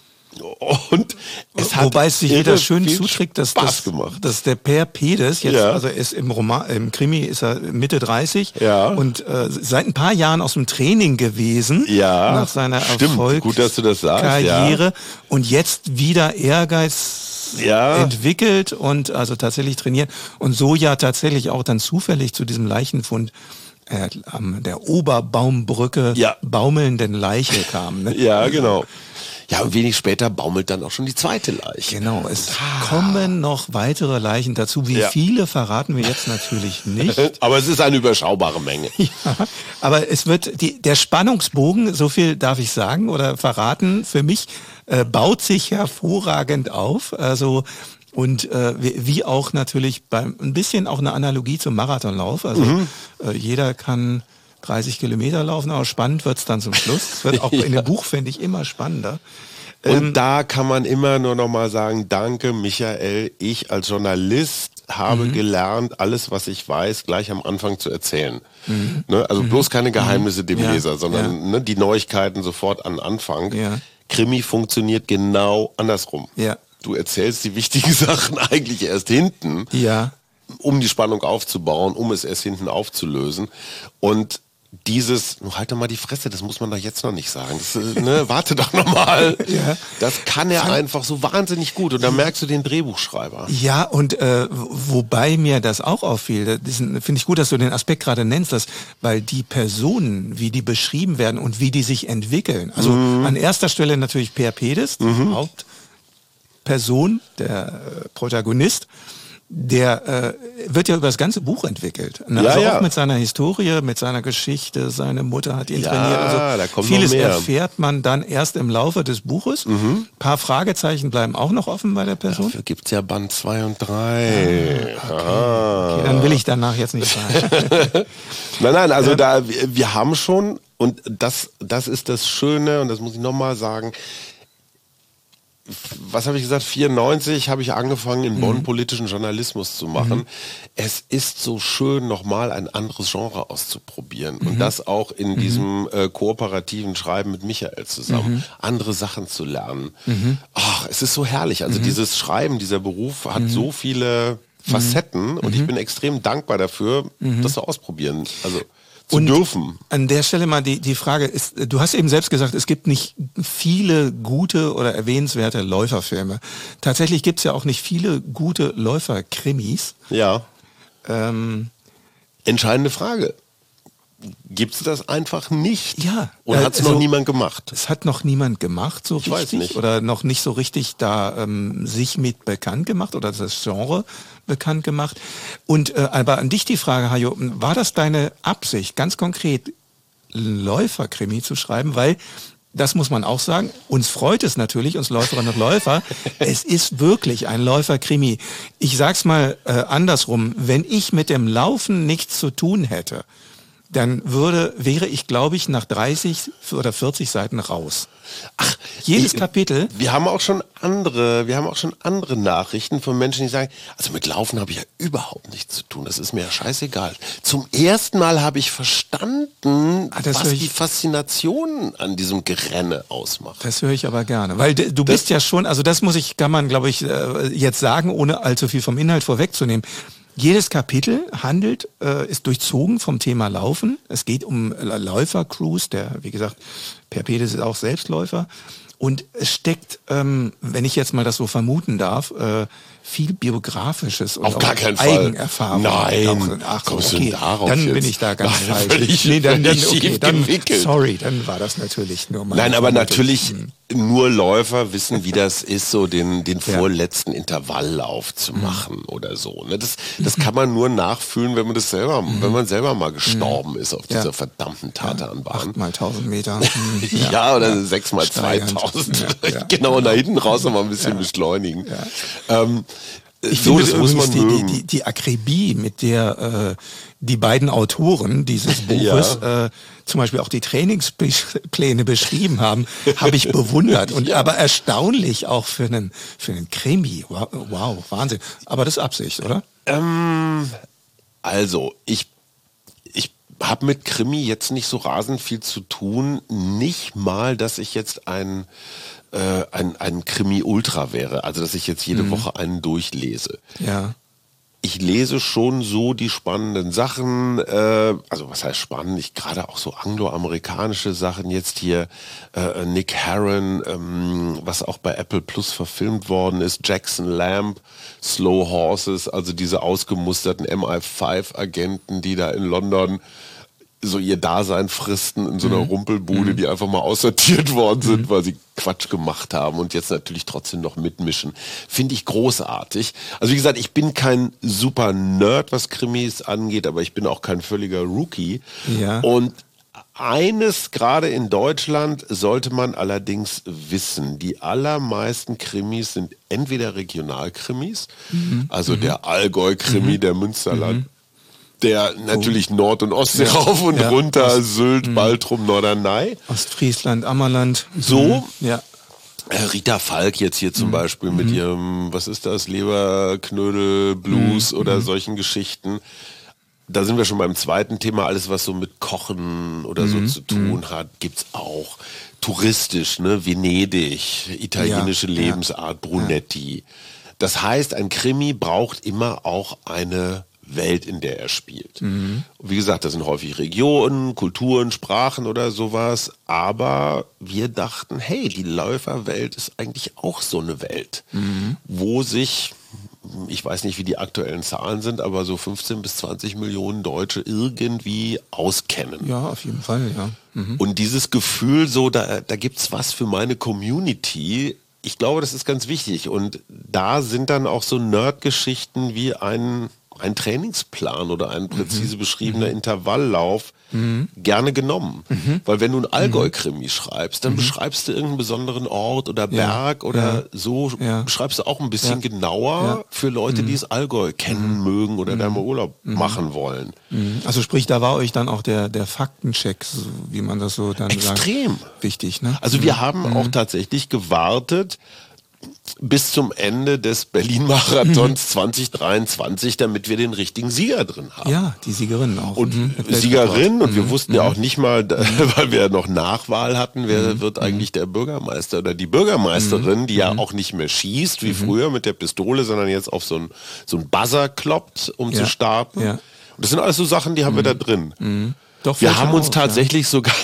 Und es hat Wobei es sich wieder schön zuträgt, dass, Spaß das, gemacht. dass der Per Pedes jetzt, ja. also ist im Roman, im Krimi ist er Mitte dreißig ja. und äh, seit ein paar Jahren aus dem Training gewesen, ja. nach seiner Erfolgskarriere Gut, dass du das sagst, ja. und jetzt wieder Ehrgeiz ja. entwickelt und also tatsächlich trainiert und so ja tatsächlich auch dann zufällig zu diesem Leichenfund äh, an der Oberbaumbrücke ja. baumelnden Leiche kam. Ne? Ja, genau. Ja, und wenig später baumelt dann auch schon die zweite Leiche. Genau, es ah. kommen noch weitere Leichen dazu. Wie ja. viele verraten wir jetzt natürlich nicht. Aber es ist eine überschaubare Menge. Ja, aber es wird, die, der Spannungsbogen, so viel darf ich sagen oder verraten, für mich äh, baut sich hervorragend auf. Also und äh, wie, wie auch natürlich beim ein bisschen auch eine Analogie zum Marathonlauf. Also mhm. äh, jeder kann dreißig Kilometer laufen, aber spannend wird's dann zum Schluss. Es wird auch ja. in dem Buch, finde ich, immer spannender. Und ähm, da kann man immer nur noch mal sagen, danke Michael, ich als Journalist habe mhm. gelernt, alles was ich weiß, gleich am Anfang zu erzählen. Mhm. Ne? Also mhm. bloß keine Geheimnisse mhm. dem ja. Leser, sondern ja. ne, die Neuigkeiten sofort an Anfang. Ja. Krimi funktioniert genau andersrum. Ja. Du erzählst die wichtigen Sachen eigentlich erst hinten, ja. um die Spannung aufzubauen, um es erst hinten aufzulösen. Und dieses, halt doch mal die Fresse, das muss man doch jetzt noch nicht sagen. Das, ne, warte doch noch mal. Ja. Das kann er einfach so wahnsinnig gut. Und da merkst du den Drehbuchschreiber. Ja, und äh, wobei mir das auch auffiel, finde ich gut, dass du den Aspekt gerade nennst, dass, weil die Personen, wie die beschrieben werden und wie die sich entwickeln. Also mhm. an erster Stelle natürlich Per Pedes, mhm. Hauptperson, der äh, Protagonist. Der äh, wird ja über das ganze Buch entwickelt. Ne? Ja, also ja. auch mit seiner Historie, mit seiner Geschichte, seine Mutter hat ihn ja, trainiert. Also da kommt vieles noch mehr. erfährt man dann erst im Laufe des Buches. Ein mhm. paar Fragezeichen bleiben auch noch offen bei der Person. Dafür gibt's ja Band zwei und drei. Ah, okay. Ah. Okay, dann will ich danach jetzt nicht sagen. nein, nein, also ähm, da wir, wir haben schon, und das, das ist das Schöne, und das muss ich nochmal sagen, was habe ich gesagt, vierundneunzig habe ich angefangen, in Bonn mhm. politischen Journalismus zu machen. Mhm. Es ist so schön, nochmal ein anderes Genre auszuprobieren. Mhm. Und das auch in mhm. diesem äh, kooperativen Schreiben mit Michael zusammen. Mhm. Andere Sachen zu lernen. Mhm. Ach, es ist so herrlich. Also mhm. dieses Schreiben, dieser Beruf hat mhm. so viele Facetten. Mhm. Und ich bin extrem dankbar dafür, mhm. das zu ausprobieren. Also zu und dürfen. An der Stelle mal die, die Frage ist, du hast eben selbst gesagt, es gibt nicht viele gute oder erwähnenswerte Läuferfilme. Tatsächlich gibt es ja auch nicht viele gute Läuferkrimis. Ja. Ähm, Entscheidende Frage. Gibt es das einfach nicht? Ja. Oder hat es also, noch niemand gemacht? Es hat noch niemand gemacht, so ich richtig. Weiß nicht. Oder noch nicht so richtig da ähm, sich mit bekannt gemacht oder das Genre bekannt gemacht. Und äh, aber an dich die Frage, Hajo, war das deine Absicht, ganz konkret Läuferkrimi zu schreiben? Weil, das muss man auch sagen, uns freut es natürlich, uns Läuferinnen und Läufer, es ist wirklich ein Läuferkrimi. Ich sag's mal äh, andersrum, wenn ich mit dem Laufen nichts zu tun hätte, dann würde, wäre ich, glaube ich, nach dreißig oder vierzig Seiten raus. Ach, jedes ich, Kapitel. Wir haben auch schon andere, wir haben auch schon andere Nachrichten von Menschen, die sagen, also mit Laufen habe ich ja überhaupt nichts zu tun. Das ist mir ja scheißegal. Zum ersten Mal habe ich verstanden, ah, was ich, die Faszination an diesem Gerenne ausmacht. Das höre ich aber gerne, weil du das, bist ja schon, also das muss ich, kann man, glaube ich, jetzt sagen, ohne allzu viel vom Inhalt vorwegzunehmen. Jedes Kapitel handelt, äh, ist durchzogen vom Thema Laufen. Es geht um Läufercrews, der, wie gesagt, Per Pedes ist auch Selbstläufer. Und es steckt, ähm, wenn ich jetzt mal das so vermuten darf, äh, viel Biografisches und auf gar keinen Fall. Eigenerfahrung. Nein, ach, kommst okay, du darauf dann jetzt? bin ich da ganz Nein, falsch. völlig, Nee, dann, dann, völlig okay, dann, gewickelt. sorry, dann war das natürlich nur mal. Nein, aber natürlich nur Läufer wissen, wie das ist, so den, den ja. vorletzten Intervalllauf zu machen mhm. oder so. Ne? Das, das kann man nur nachfühlen, wenn man das selber, mhm. wenn man selber mal gestorben mhm. ist auf dieser ja. verdammten Tatanbahn. Acht mal tausend Meter. ja. ja, oder ja. sechs mal zweitausend. Ja. Ja. Genau, und da hinten raus noch mal ein bisschen ja. beschleunigen. Ja. Ähm, Ich so, finde das muss man die, die, die, die Akribie, mit der äh, die beiden Autoren dieses Buches ja. äh, zum Beispiel auch die Trainingspläne beschrieben haben, habe ich bewundert. Und ja. aber erstaunlich auch für einen für einen Krimi. Wow, wow, Wahnsinn. Aber das ist Absicht, oder? Ähm, also ich ich habe mit Krimi jetzt nicht so rasend viel zu tun. Nicht mal, dass ich jetzt ein Äh, ein, ein Krimi-Ultra wäre, also dass ich jetzt jede mhm. Woche einen durchlese. Ja. Ich lese schon so die spannenden Sachen, äh, also was heißt spannend, ich gerade auch so angloamerikanische Sachen, jetzt hier äh, Nick Harron, ähm, was auch bei Apple Plus verfilmt worden ist, Jackson Lamb, Slow Horses, also diese ausgemusterten M I fünf Agenten, die da in London so ihr Dasein fristen in so einer mhm. Rumpelbude, mhm. die einfach mal aussortiert worden sind, mhm. weil sie Quatsch gemacht haben und jetzt natürlich trotzdem noch mitmischen. Finde ich großartig. Also wie gesagt, ich bin kein super Nerd, was Krimis angeht, aber ich bin auch kein völliger Rookie. Ja. Und eines, gerade in Deutschland, sollte man allerdings wissen. Die allermeisten Krimis sind entweder Regionalkrimis, mhm. also mhm. der Allgäu-Krimi, mhm. der Münsterland, mhm. der natürlich oh. Nord- und Ostsee ja. rauf und ja. runter, Ost, Sylt, mh. Baltrum, Norderney. Ostfriesland, Ammerland. So. Ja. Rita Falk jetzt hier zum mhm. Beispiel mit mhm. ihrem, was ist das, Leberknödel, Blues mhm. oder mhm. solchen Geschichten. Da sind wir schon beim zweiten Thema. Alles, was so mit Kochen oder mhm. so zu tun mhm. hat, gibt's auch. Touristisch, ne, Venedig, italienische ja. Lebensart, Brunetti. Das heißt, ein Krimi braucht immer auch eine Welt, in der er spielt. Mhm. Wie gesagt, das sind häufig Regionen, Kulturen, Sprachen oder sowas, aber wir dachten, hey, die Läuferwelt ist eigentlich auch so eine Welt, mhm. wo sich, ich weiß nicht, wie die aktuellen Zahlen sind, aber so fünfzehn bis zwanzig Millionen Deutsche irgendwie auskennen. Ja, auf jeden Fall, ja. Mhm. Und dieses Gefühl, so, da, da gibt's was für meine Community, ich glaube, das ist ganz wichtig. Und da sind dann auch so Nerd-Geschichten wie ein ein Trainingsplan oder ein präzise mhm. beschriebener mhm. Intervalllauf mhm. gerne genommen. Mhm. Weil wenn du ein Allgäu-Krimi mhm. schreibst, dann mhm. beschreibst du irgendeinen besonderen Ort oder Berg ja. oder ja. so, ja. beschreibst du auch ein bisschen ja. genauer ja. für Leute, mhm. die das Allgäu kennen mhm. mögen oder mhm. da mal Urlaub mhm. machen wollen. Mhm. Also sprich, da war euch dann auch der, der Faktencheck, so wie man das so dann sagt. Extrem. Wichtig, ne? Also wir haben mhm. auch tatsächlich gewartet bis zum Ende des Berlin-Marathons mhm. zwanzig dreiundzwanzig, damit wir den richtigen Sieger drin haben. Ja, die Siegerin auch. Und mhm. Siegerin, und mhm. wir wussten mhm. ja auch nicht mal, weil wir noch Nachwahl hatten, wer mhm. wird eigentlich der Bürgermeister oder die Bürgermeisterin, die ja auch nicht mehr schießt, wie mhm. früher mit der Pistole, sondern jetzt auf so ein, so ein Buzzer kloppt, um ja. zu starten. Ja. Und das sind alles so Sachen, die haben mhm. wir da drin. Mhm. Doch, wir haben uns auch, tatsächlich ja. sogar,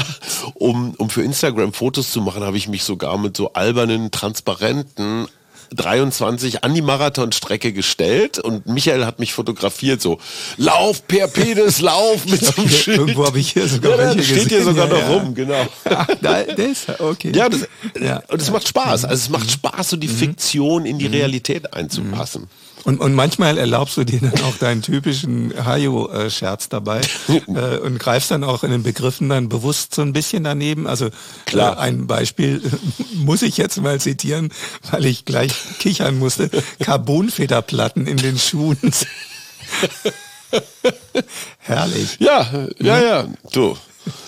um, um für Instagram Fotos zu machen, habe ich mich sogar mit so albernen Transparenten dreiundzwanzig an die Marathonstrecke gestellt und Michael hat mich fotografiert, so Lauf, Per Pedes, Lauf mit so einem Schild. Irgendwo habe ich hier sogar ja, welche steht gesehen. hier sogar ja, noch ja. rum, genau. Ach, das, okay. Ja, das, ja. und es ja. macht Spaß. Also es macht Spaß, so die mhm. Fiktion in die mhm. Realität einzupassen. Und, und manchmal erlaubst du dir dann auch deinen typischen Hajo-Scherz dabei äh, und greifst dann auch in den Begriffen dann bewusst so ein bisschen daneben. Also Klar. Äh, ein Beispiel muss ich jetzt mal zitieren, weil ich gleich kichern musste. Carbonfederplatten in den Schuhen. Herrlich. Ja, ja, ja, so.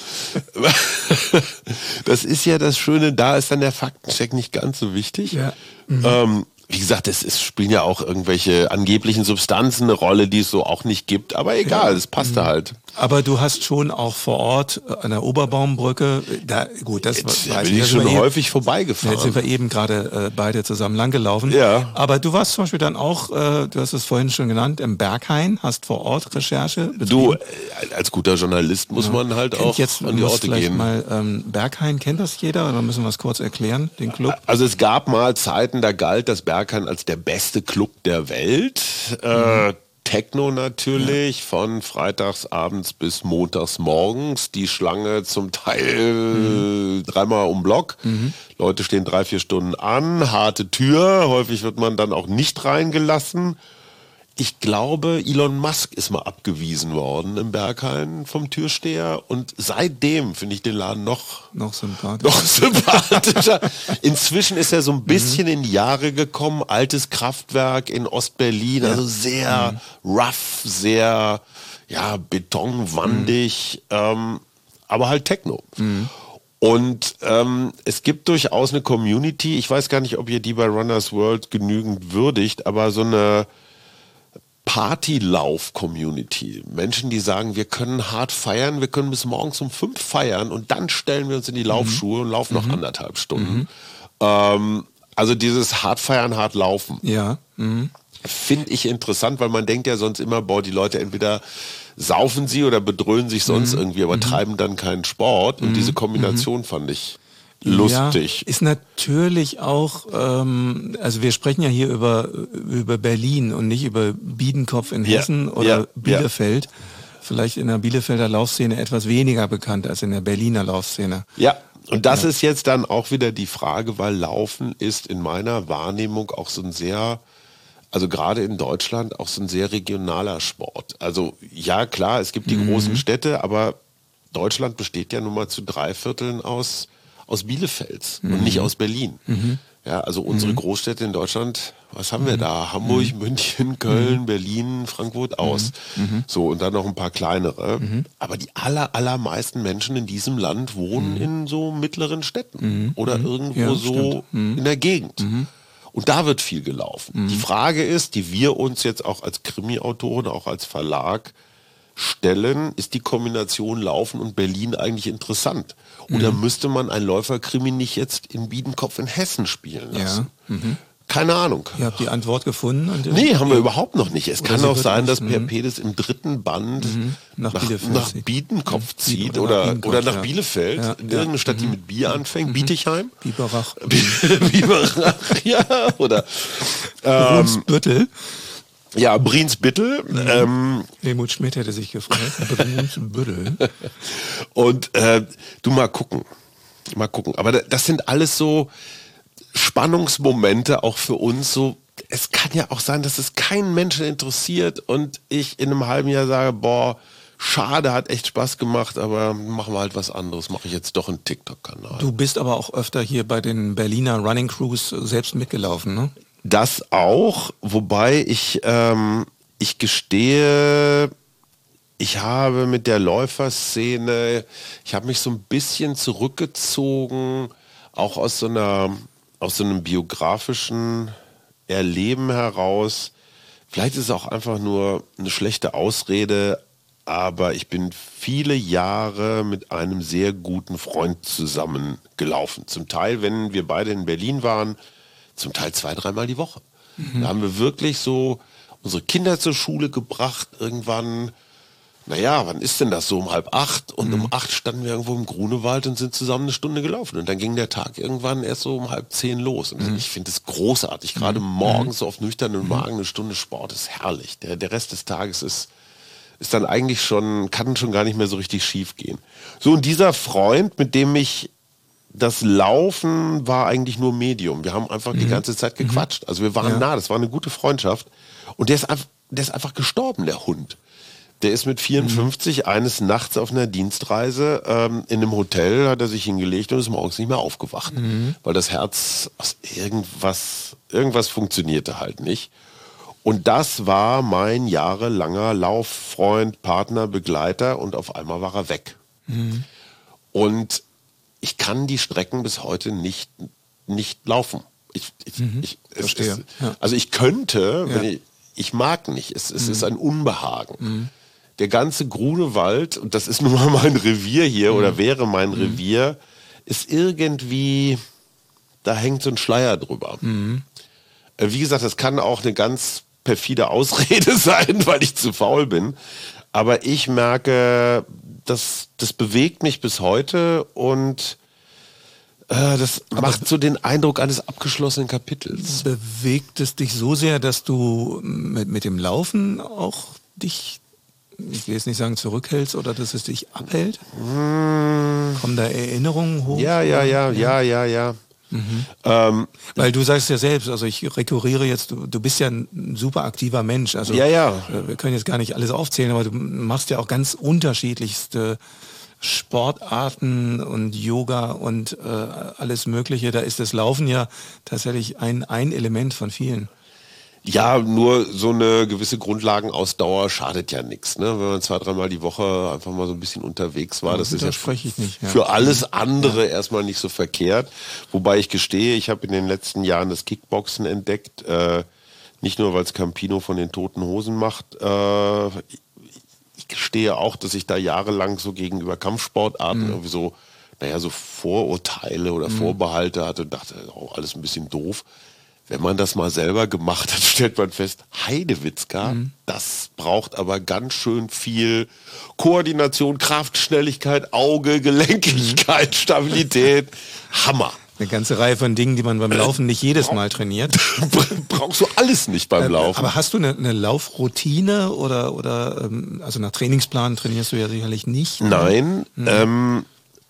Das ist ja das Schöne, da ist dann der Faktencheck nicht ganz so wichtig. Ja. Mhm. Ähm, wie gesagt, es, es spielen ja auch irgendwelche angeblichen Substanzen eine Rolle, die es so auch nicht gibt. Aber egal, es ja. passte mhm. halt. Aber du hast schon auch vor Ort an der Oberbaumbrücke, da, gut, das Jetzt, war, bin ich schon häufig eben, vorbeigefahren. Jetzt sind wir eben gerade äh, beide zusammen langgelaufen. Ja. Aber du warst zum Beispiel dann auch, äh, du hast es vorhin schon genannt, im Berghain, hast vor Ort Recherche betrieben. Du, als guter Journalist muss ja. man halt Kennt auch jetzt, an die Orte vielleicht gehen. Mal, ähm, Berghain, kennt das jeder? Oder müssen wir es kurz erklären, den Club? Also es gab mal Zeiten, da galt das Berghain als der beste Club der Welt. Mhm. Äh, Techno natürlich, ja. von freitags abends bis montags morgens. Die Schlange zum Teil mhm. dreimal um Block. Mhm. Leute stehen drei, vier Stunden an, harte Tür. Häufig wird man dann auch nicht reingelassen. Ich glaube, Elon Musk ist mal abgewiesen worden im Berghain vom Türsteher. Und seitdem finde ich den Laden noch, noch sympathischer. Noch sympathischer. Inzwischen ist er so ein bisschen mhm. in die Jahre gekommen. Altes Kraftwerk in Ostberlin. Ja. Also sehr mhm. rough, sehr ja, betonwandig. Mhm. Ähm, aber halt Techno. Mhm. Und ähm, es gibt durchaus eine Community. Ich weiß gar nicht, ob ihr die bei Runners World genügend würdigt, aber so eine Partylauf-Community. Menschen, die sagen, wir können hart feiern, wir können bis morgens um fünf feiern und dann stellen wir uns in die Laufschuhe mhm. und laufen noch mhm. anderthalb Stunden. Mhm. Ähm, also dieses hart feiern, hart laufen. Ja. Mhm. Finde ich interessant, weil man denkt ja sonst immer, boah, die Leute entweder saufen sie oder bedröhnen sich sonst mhm. irgendwie, aber mhm. treiben dann keinen Sport. Und mhm. diese Kombination mhm. fand ich lustig. Ja, ist natürlich auch, ähm, also wir sprechen ja hier über, über Berlin und nicht über Biedenkopf in ja, Hessen oder ja, Bielefeld. Ja. Vielleicht in der Bielefelder Laufszene etwas weniger bekannt als in der Berliner Laufszene. Ja, und das ja. ist jetzt dann auch wieder die Frage, weil Laufen ist in meiner Wahrnehmung auch so ein sehr, also gerade in Deutschland auch so ein sehr regionaler Sport. Also ja, klar, es gibt die mhm. großen Städte, aber Deutschland besteht ja nun mal zu drei Vierteln aus aus Bielefeld mhm. und nicht aus Berlin. Mhm. Ja, also unsere mhm. Großstädte in Deutschland, was haben wir da? Hamburg, mhm. München, Köln, mhm. Berlin, Frankfurt aus. Mhm. So, und dann noch ein paar kleinere. Mhm. Aber die aller, allermeisten Menschen in diesem Land wohnen mhm. in so mittleren Städten mhm. oder irgendwo ja, so mhm. in der Gegend. Mhm. Und da wird viel gelaufen. Mhm. Die Frage ist, die wir uns jetzt auch als Krimi-Autoren, auch als Verlag stellen, ist die Kombination Laufen und Berlin eigentlich interessant? Oder mhm. müsste man ein Läuferkrimi nicht jetzt in Biedenkopf in Hessen spielen lassen? Ja. Mhm. Keine Ahnung. Ihr habt die Antwort gefunden? Und nee, haben wir überhaupt noch nicht. Es kann auch sein, dass Perpedes im dritten Band mhm. nach, nach, Bielefeld nach Biedenkopf zieht oder, oder, oder nach ja. Bielefeld, ja. in irgendeine Stadt, die mit Bier anfängt, mhm. Bietigheim. Biberach. Biberach, ja. Oder ähm, Brunsbüttel. Ja, Briensbüttel. Mhm. Ähm, Helmut Schmidt hätte sich gefreut. Briensbüttel. Und äh, du mal gucken. Mal gucken. Aber das sind alles so Spannungsmomente auch für uns. So, es kann ja auch sein, dass es keinen Menschen interessiert und ich in einem halben Jahr sage, boah, schade, hat echt Spaß gemacht, aber machen wir halt was anderes. Mache ich jetzt doch einen TikTok-Kanal. Du bist aber auch öfter hier bei den Berliner Running Crews selbst mitgelaufen, ne? Das auch, wobei ich, ähm, ich gestehe, ich habe mit der Läuferszene, ich habe mich so ein bisschen zurückgezogen, auch aus so einer, aus so einem biografischen Erleben heraus. Vielleicht ist es auch einfach nur eine schlechte Ausrede, aber ich bin viele Jahre mit einem sehr guten Freund zusammengelaufen. Zum Teil, wenn wir beide in Berlin waren, zum Teil zwei, dreimal die Woche. Mhm. Da haben wir wirklich so unsere Kinder zur Schule gebracht. Irgendwann, naja, wann ist denn das so? Um halb acht. Und mhm. um acht standen wir irgendwo im Grunewald und sind zusammen eine Stunde gelaufen. Und dann ging der Tag irgendwann erst so um halb zehn los. Und mhm. ich finde es großartig. Gerade mhm. morgens so auf nüchternen Magen eine Stunde Sport ist herrlich. Der, der Rest des Tages ist, ist dann eigentlich schon, kann schon gar nicht mehr so richtig schief gehen. So, und dieser Freund, mit dem ich das Laufen war eigentlich nur Medium. Wir haben einfach mhm. die ganze Zeit gequatscht. Also wir waren ja. nah, das war eine gute Freundschaft. Und der ist, einfach, der ist einfach gestorben, der Hund. Der ist mit vierundfünfzig mhm. eines Nachts auf einer Dienstreise ähm, in einem Hotel, hat er sich hingelegt und ist morgens nicht mehr aufgewacht. Mhm. Weil das Herz aus irgendwas, irgendwas funktionierte halt nicht. Und das war mein jahrelanger Lauffreund, Partner, Begleiter und auf einmal war er weg. Mhm. Und ich kann die Strecken bis heute nicht, nicht laufen. Ich, ich, mhm. ich, es, es, ja. Also ich könnte, ja. wenn ich, ich mag nicht, es, es mhm. ist ein Unbehagen. Mhm. Der ganze Grunewald, und das ist nun mal mein Revier hier, mhm. oder wäre mein mhm. Revier, ist irgendwie, da hängt so ein Schleier drüber. Mhm. Wie gesagt, das kann auch eine ganz perfide Ausrede sein, weil ich zu faul bin. Aber ich merke, das, das bewegt mich bis heute und äh, das Aber macht so den Eindruck eines abgeschlossenen Kapitels. Bewegt es dich so sehr, dass du mit, mit dem Laufen auch dich, ich will jetzt nicht sagen zurückhältst, oder dass es dich abhält? Mmh. Kommen da Erinnerungen hoch? Ja, ja, ja, ja, ja, ja. Mhm. Ähm, Weil du sagst ja selbst, also ich rekurriere jetzt, du, du bist ja ein super aktiver Mensch, also ja, ja. wir können jetzt gar nicht alles aufzählen, aber du machst ja auch ganz unterschiedlichste Sportarten und Yoga und äh, alles Mögliche, da ist das Laufen ja tatsächlich ein, ein Element von vielen. Ja, nur so eine gewisse Grundlagenausdauer schadet ja nichts, ne? Wenn man zwei, dreimal die Woche einfach mal so ein bisschen unterwegs war, das, das ist ja, spreche ich nicht, ja für alles andere ja. erstmal nicht so verkehrt. Wobei ich gestehe, ich habe in den letzten Jahren das Kickboxen entdeckt, äh, nicht nur, weil es Campino von den Toten Hosen macht. Äh, ich gestehe auch, dass ich da jahrelang so gegenüber Kampfsportarten mhm. irgendwie so, naja, so Vorurteile oder mhm. Vorbehalte hatte und dachte, auch alles ein bisschen doof. Wenn man das mal selber gemacht hat, stellt man fest, Heidewitzka, mhm. das braucht aber ganz schön viel Koordination, Kraft, Schnelligkeit, Auge, Gelenkigkeit, mhm. Stabilität. Hammer. Eine ganze Reihe von Dingen, die man beim Laufen nicht jedes Brauch, Mal trainiert. Brauchst du alles nicht beim Laufen. Aber hast du eine, eine Laufroutine oder, oder also nach Trainingsplan trainierst du ja sicherlich nicht? Nein. Mhm. Ähm,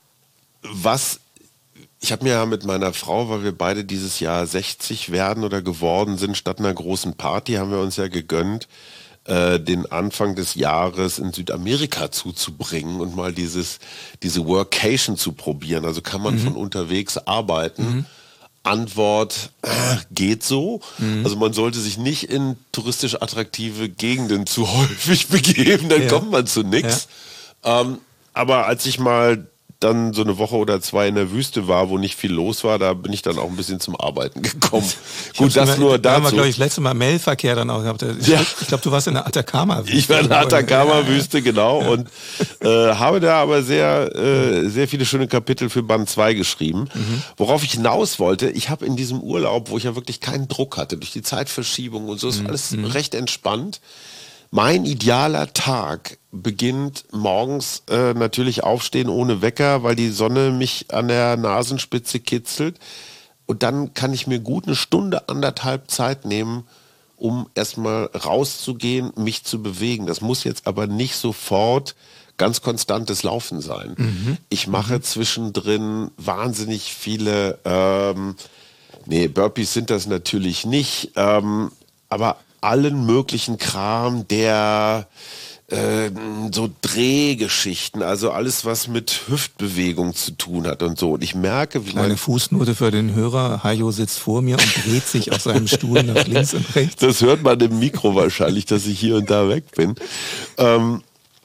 was Ich habe mir ja mit meiner Frau, weil wir beide dieses Jahr sechzig werden oder geworden sind, statt einer großen Party haben wir uns ja gegönnt, äh, den Anfang des Jahres in Südamerika zuzubringen und mal dieses diese Workation zu probieren. Also kann man mhm. von unterwegs arbeiten. Mhm. Antwort, äh, geht so. Mhm. Also man sollte sich nicht in touristisch attraktive Gegenden zu häufig begeben, dann ja. kommt man zu nichts. Ja. Ähm, aber als ich mal dann so eine Woche oder zwei in der Wüste war, wo nicht viel los war, da bin ich dann auch ein bisschen zum Arbeiten gekommen. Gut, das nur dazu. Da haben wir, glaube ich, das letzte Mal Mailverkehr dann auch gehabt. Ich, ja. ich glaube, du warst in der Atacama-Wüste. Ich war in der Atacama-Wüste, genau. Ja. Und äh, habe da aber sehr, äh, sehr viele schöne Kapitel für Band zwei geschrieben. Mhm. Worauf ich hinaus wollte, ich habe in diesem Urlaub, wo ich ja wirklich keinen Druck hatte, durch die Zeitverschiebung und so, ist mhm. alles mhm. recht entspannt. Mein idealer Tag beginnt morgens äh, natürlich aufstehen ohne Wecker, weil die Sonne mich an der Nasenspitze kitzelt. Und dann kann ich mir gut eine Stunde, anderthalb Zeit nehmen, um erstmal rauszugehen, mich zu bewegen. Das muss jetzt aber nicht sofort ganz konstantes Laufen sein. Mhm. Ich mache mhm. zwischendrin wahnsinnig viele, ähm, nee, Burpees sind das natürlich nicht, ähm, aber allen möglichen Kram, der äh, so Drehgeschichten, also alles, was mit Hüftbewegung zu tun hat und so. Und ich merke, wie Kleine Fußnote für den Hörer, Hajo sitzt vor mir und dreht sich auf seinem Stuhl nach links und rechts. Das hört man im Mikro wahrscheinlich, dass ich hier und da weg bin. Ähm,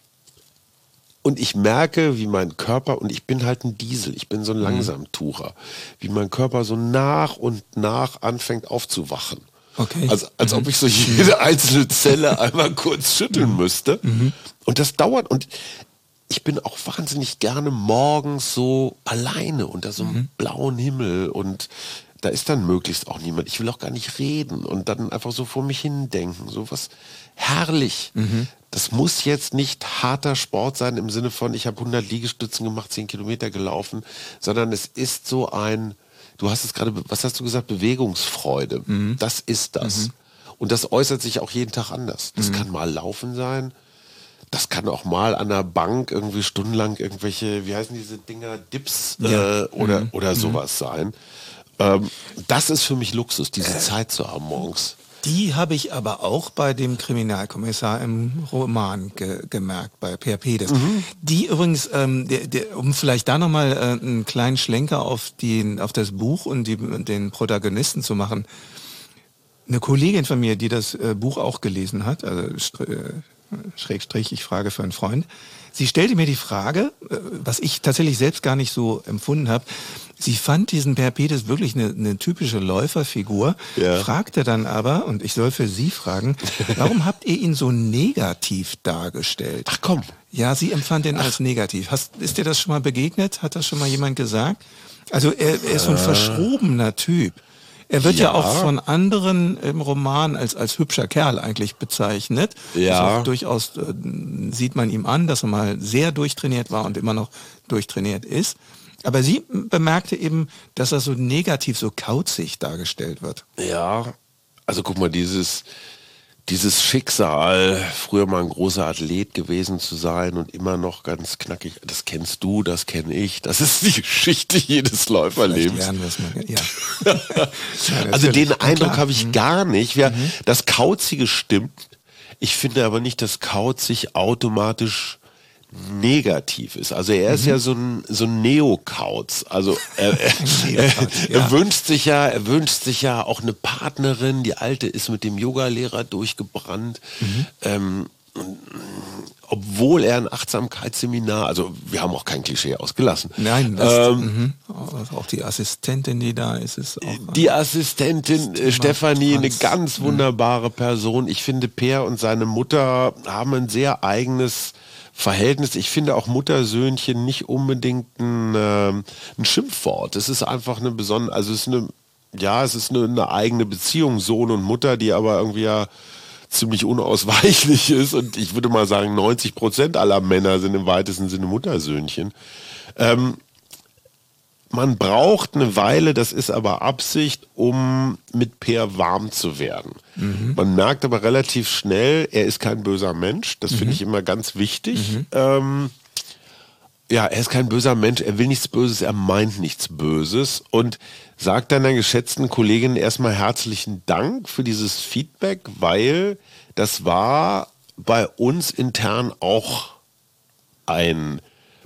und ich merke, wie mein Körper, und ich bin halt ein Diesel, ich bin so ein Langsamtucher, wie mein Körper so nach und nach anfängt aufzuwachen. Okay. Also, als mhm. ob ich so jede einzelne Zelle einmal kurz schütteln müsste. Mhm. Und das dauert. Und ich bin auch wahnsinnig gerne morgens so alleine unter so einem mhm. blauen Himmel. Und da ist dann möglichst auch niemand. Ich will auch gar nicht reden. Und dann einfach so vor mich hin denken. So was herrlich. Mhm. Das muss jetzt nicht harter Sport sein im Sinne von, ich habe hundert Liegestützen gemacht, zehn Kilometer gelaufen. Sondern es ist so ein... Du hast es gerade, was hast du gesagt, Bewegungsfreude. Mhm. Das ist das. Mhm. Und das äußert sich auch jeden Tag anders. Das mhm. kann mal Laufen sein. Das kann auch mal an der Bank irgendwie stundenlang irgendwelche, wie heißen diese Dinger, Dips ja. äh, oder, mhm. oder sowas sein. Ähm, das ist für mich Luxus, diese äh. Zeit zu haben morgens. Die habe ich aber auch bei dem Kriminalkommissar im Roman ge gemerkt, bei Per Pedes. Mhm. Die übrigens, ähm, der, der, um vielleicht da nochmal äh, einen kleinen Schlenker auf, die, auf das Buch und die, den Protagonisten zu machen. eine Kollegin von mir, die das äh, Buch auch gelesen hat, also äh, Schrägstrich, ich frage für einen Freund, sie stellte mir die Frage, äh, was ich tatsächlich selbst gar nicht so empfunden habe, sie fand diesen Perpedes wirklich eine, eine typische Läuferfigur, ja. fragte dann aber, und ich soll für Sie fragen, warum habt ihr ihn so negativ dargestellt? Ach komm. Ja, sie empfand ihn Ach. als negativ. Hast, ist dir das schon mal begegnet? Hat das schon mal jemand gesagt? Also er, er ist so ein verschrobener Typ. Er wird ja. ja auch von anderen im Roman als, als hübscher Kerl eigentlich bezeichnet. Ja. Also durchaus äh, sieht man ihm an, dass er mal sehr durchtrainiert war und immer noch durchtrainiert ist. Aber sie bemerkte eben, dass er so negativ, so kauzig dargestellt wird. Ja, also guck mal, dieses, dieses Schicksal, früher mal ein großer Athlet gewesen zu sein und immer noch ganz knackig, das kennst du, das kenne ich, das ist die Geschichte jedes Läuferlebens. Mal, ja. ja, also den Eindruck habe ich mhm. gar nicht. Wir, mhm. Das Kauzige stimmt, ich finde aber nicht, dass kauzig automatisch negativ ist. Also er ist mhm. ja so ein, so ein Neokauz. Also er, er, er, er wünscht sich ja, er wünscht sich ja auch eine Partnerin. Die alte ist mit dem Yogalehrer durchgebrannt. Mhm. Ähm, obwohl er ein Achtsamkeitsseminar, also wir haben auch kein Klischee ausgelassen. Nein, das, ähm, also auch die Assistentin, die da ist, ist auch. Die Assistentin äh, Stefanie, eine ganz wunderbare Person. Ich finde, Peer und seine Mutter haben ein sehr eigenes Verhältnis. Ich finde auch Muttersöhnchen nicht unbedingt ein, äh, ein Schimpfwort. Es ist einfach eine besondere, also es ist eine, ja, es ist eine, eine eigene Beziehung, Sohn und Mutter, die aber irgendwie ja ziemlich unausweichlich ist. Und ich würde mal sagen, neunzig Prozent aller Männer sind im weitesten Sinne Muttersöhnchen. Ähm, man braucht eine Weile, das ist aber Absicht, um mit Peer warm zu werden. Mhm. Man merkt aber relativ schnell, er ist kein böser Mensch. Das mhm. finde ich immer ganz wichtig. Mhm. Ähm, ja, er ist kein böser Mensch, er will nichts Böses, er meint nichts Böses und sagt deiner geschätzten Kollegin erstmal herzlichen Dank für dieses Feedback, weil das war bei uns intern auch ein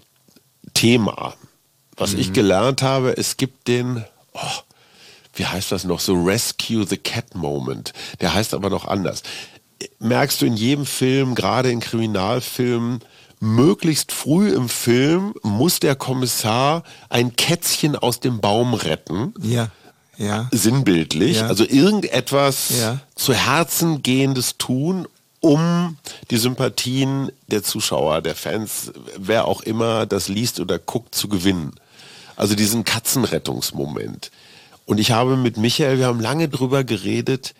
Thema. Was mhm. ich gelernt habe, es gibt den, oh, wie heißt das noch, so Rescue the Cat Moment. Der heißt aber noch anders. Merkst du in jedem Film, gerade in Kriminalfilmen, möglichst früh im Film muss der Kommissar ein Kätzchen aus dem Baum retten. Ja, ja. Sinnbildlich. Ja. Also irgendetwas ja. zu Herzen gehendes tun, um die Sympathien der Zuschauer, der Fans, wer auch immer das liest oder guckt, zu gewinnen. Also diesen Katzenrettungsmoment. Und ich habe mit Michael, wir haben lange drüber geredet,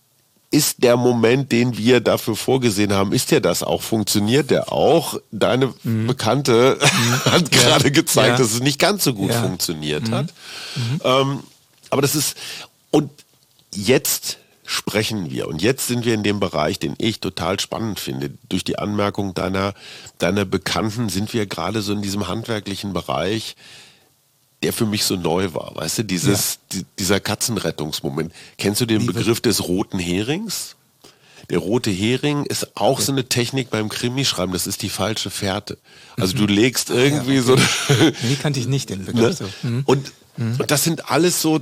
ist der Moment, den wir dafür vorgesehen haben, ist der das auch? Funktioniert der auch? Deine mhm. Bekannte mhm. hat ja. gerade gezeigt, ja. dass es nicht ganz so gut ja. funktioniert mhm. hat. Mhm. Ähm, aber das ist, und jetzt sprechen wir. Und jetzt sind wir in dem Bereich, den ich total spannend finde. Durch die Anmerkung deiner, deiner Bekannten sind wir gerade so in diesem handwerklichen Bereich, der für mich so neu war. Weißt du, dieses, ja. die, dieser Katzenrettungsmoment. Kennst du den Wie Begriff des roten Herings? Der rote Hering ist auch ja. so eine Technik beim Krimischreiben. Das ist die falsche Fährte. Also mhm. du legst irgendwie ja, okay. so... Nee, kannte ich nicht, den Begriff. Ne? So. Mhm. Und, mhm. und das sind alles so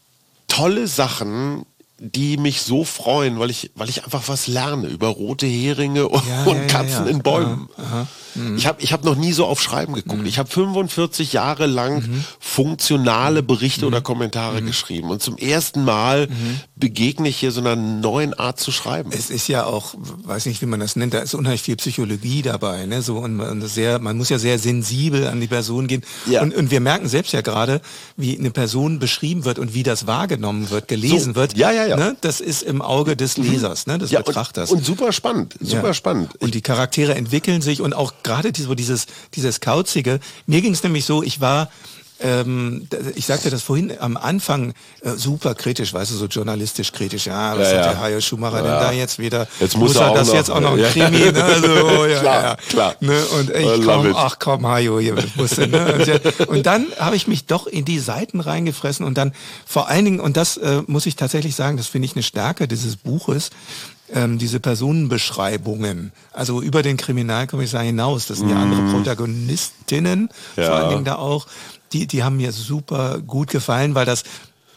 tolle Sachen, die mich so freuen, weil ich, weil ich einfach was lerne über rote Heringe und, ja, und ja, Katzen ja, ja. in Bäumen. Aha, aha. Mhm. Ich habe ich hab noch nie so auf Schreiben geguckt. Mhm. Ich habe fünfundvierzig Jahre lang mhm. funktionale Berichte mhm. oder Kommentare mhm. geschrieben. Und zum ersten Mal mhm. begegne ich hier so einer neuen Art zu schreiben. Es ist ja auch, weiß nicht, wie man das nennt, da ist unheimlich viel Psychologie dabei. Ne? So, und man, sehr, man muss ja sehr sensibel an die Person gehen. Ja. Und, und wir merken selbst ja gerade, wie eine Person beschrieben wird und wie das wahrgenommen wird, gelesen so. wird. Ja, ja, ja. Ne? Das ist im Auge des Lesers, ne? des ja, Betrachters. Und, und super spannend, super ja. spannend. Und die Charaktere entwickeln sich und auch gerade so dieses, dieses Kauzige. Mir ging es nämlich so, ich war, ähm, ich sagte das vorhin am Anfang, äh, super kritisch, weißt du, so journalistisch kritisch. Ja, was ja, hat ja. der Hajo Schumacher ja. denn da jetzt wieder? Jetzt muss, muss er, er das noch, jetzt auch noch ein ja. Krimi? Ne? Also, oh, ja, klar, ja. klar. Ne? Und ich komm, ach komm, Hajo, hier musste. Ne? Und, ja, und dann habe ich mich doch in die Seiten reingefressen und dann vor allen Dingen, und das äh, muss ich tatsächlich sagen, das finde ich eine Stärke dieses Buches, Ähm, diese Personenbeschreibungen, also über den Kriminalkommissar hinaus, das sind ja andere Protagonistinnen, ja. vor allen Dingen da auch, die, die haben mir super gut gefallen, weil das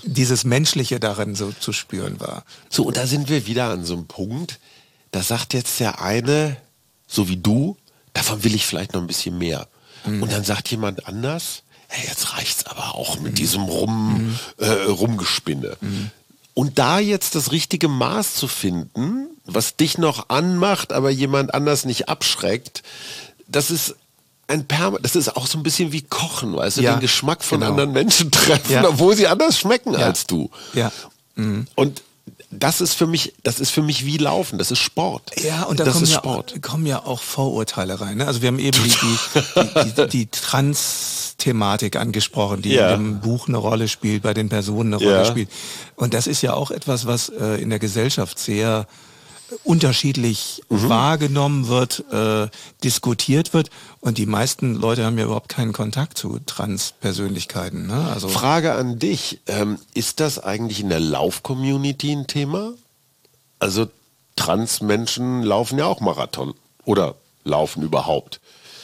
dieses Menschliche darin so zu spüren war. So, und da sind wir wieder an so einem Punkt, da sagt jetzt der eine, so wie du, davon will ich vielleicht noch ein bisschen mehr. Mhm. Und dann sagt jemand anders, hey, jetzt reicht's aber auch mit mhm. diesem Rum, mhm. äh, Rumgespinne. Mhm. Und da jetzt das richtige Maß zu finden, was dich noch anmacht, aber jemand anders nicht abschreckt, das ist ein Perma, das ist auch so ein bisschen wie Kochen, weißt du, ja, den Geschmack von genau. anderen Menschen treffen, ja. obwohl sie anders schmecken ja. als du. Ja. Mhm. Und das ist für mich, das ist für mich wie Laufen, das ist Sport. Ja, und da das kommen, ist ja, Sport. kommen ja auch Vorurteile rein. Ne? Also wir haben eben die, die, die, die Trans-Thematik angesprochen, die ja. in dem Buch eine Rolle spielt, bei den Personen eine ja. Rolle spielt. Und das ist ja auch etwas, was äh, in der Gesellschaft sehr unterschiedlich mhm. wahrgenommen wird, äh, diskutiert wird. Und die meisten Leute haben ja überhaupt keinen Kontakt zu Trans-Persönlichkeiten. Ne? Also Frage an dich, ähm, ist das eigentlich in der Lauf-Community ein Thema? Also Trans-Menschen laufen ja auch Marathon oder laufen überhaupt.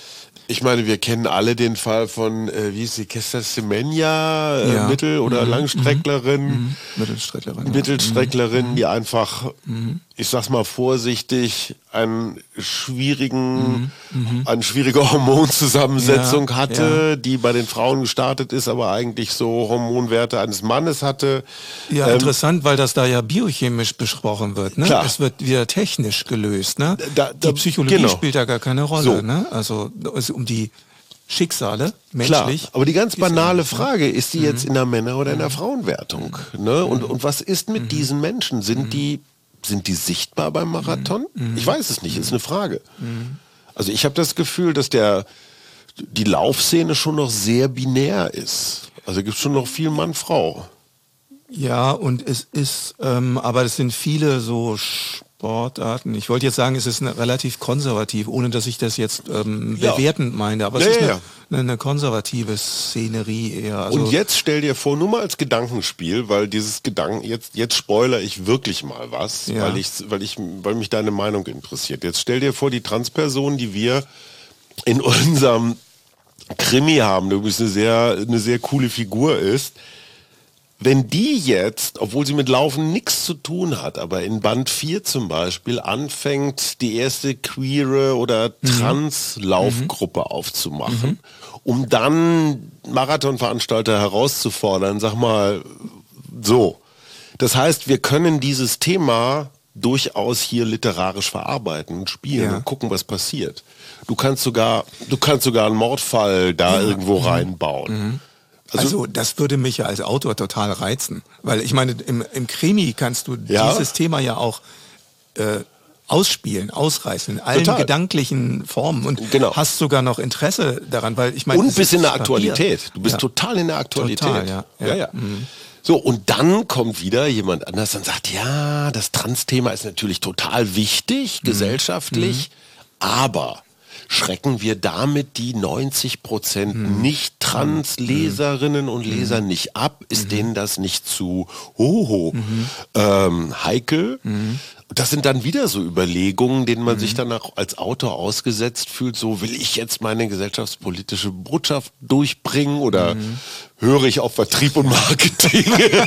Ich meine, wir kennen alle den Fall von, äh, wie ist sie, Kester Semenya, äh, ja. Mittel- oder mhm. Langstrecklerin. Mhm. Mittelstrecklerin. Mittelstrecklerin, mhm. die einfach, mhm. ich sag's mal vorsichtig, einen schwierigen, mhm. eine schwierige Hormonzusammensetzung ja. hatte, ja. die bei den Frauen gestartet ist, aber eigentlich so Hormonwerte eines Mannes hatte. Ja, ähm, interessant, weil das da ja biochemisch besprochen wird. Ne? Klar. Es wird wieder technisch gelöst. Ne? Da, da, die Psychologie genau. spielt da gar keine Rolle. So. Ne? Also es um die Schicksale, menschlich. Klar, aber die ganz banale ist Frage, ist die mhm. jetzt in der Männer- oder in der Frauenwertung? Ne? Und, und was ist mit mhm. diesen Menschen? Sind mhm. die Sind die sichtbar beim Marathon? Mhm. Ich weiß es nicht, ist eine Frage. Mhm. Also ich habe das Gefühl, dass der die Laufszene schon noch sehr binär ist. Also gibt es schon noch viel Mann-Frau. Ja, und es ist, ähm, aber es sind viele so Sportarten. Ich wollte jetzt sagen, es ist eine relativ konservativ, ohne dass ich das jetzt ähm, ja. bewertend meine, aber es ja, ist eine, ja. eine, eine konservative Szenerie eher. Also und jetzt stell dir vor, nur mal als Gedankenspiel, weil dieses Gedanken, jetzt, jetzt spoilere ich wirklich mal was, ja. weil, ich, weil, ich, weil mich deine Meinung interessiert. Jetzt stell dir vor, die Transperson, die wir in unserem Krimi haben, der übrigens eine sehr, eine sehr coole Figur ist, wenn die jetzt, obwohl sie mit Laufen nichts zu tun hat, aber in Band vier zum Beispiel anfängt, die erste queere oder Trans-Laufgruppe mhm. aufzumachen, mhm. um dann Marathonveranstalter herauszufordern, sag mal, so. Das heißt, wir können dieses Thema durchaus hier literarisch verarbeiten und spielen ja. und gucken, was passiert. Du kannst sogar, du kannst sogar einen Mordfall da ja. irgendwo reinbauen. Mhm. Also, also das würde mich ja als Autor total reizen, weil ich meine, im, im Krimi kannst du ja. dieses Thema ja auch äh, ausspielen, ausreißen, in allen total. gedanklichen Formen und genau. hast sogar noch Interesse daran, weil ich meine... Und bist in der Aktualität, du bist ja. total in der Aktualität. Total, ja. ja. ja, ja. Mhm. So, und dann kommt wieder jemand anders und sagt, ja, das Trans-Thema ist natürlich total wichtig, mhm. gesellschaftlich, mhm. aber... schrecken wir damit die neunzig Prozent hm. Nicht-Trans-Leserinnen und Leser hm. nicht ab? Ist mhm. denen das nicht zu hoho mhm. ähm, heikel? Mhm. Das sind dann wieder so Überlegungen, denen man mhm. sich dann auch als Autor ausgesetzt fühlt. So, will ich jetzt meine gesellschaftspolitische Botschaft durchbringen oder mhm. höre ich auf Vertrieb und Marketing?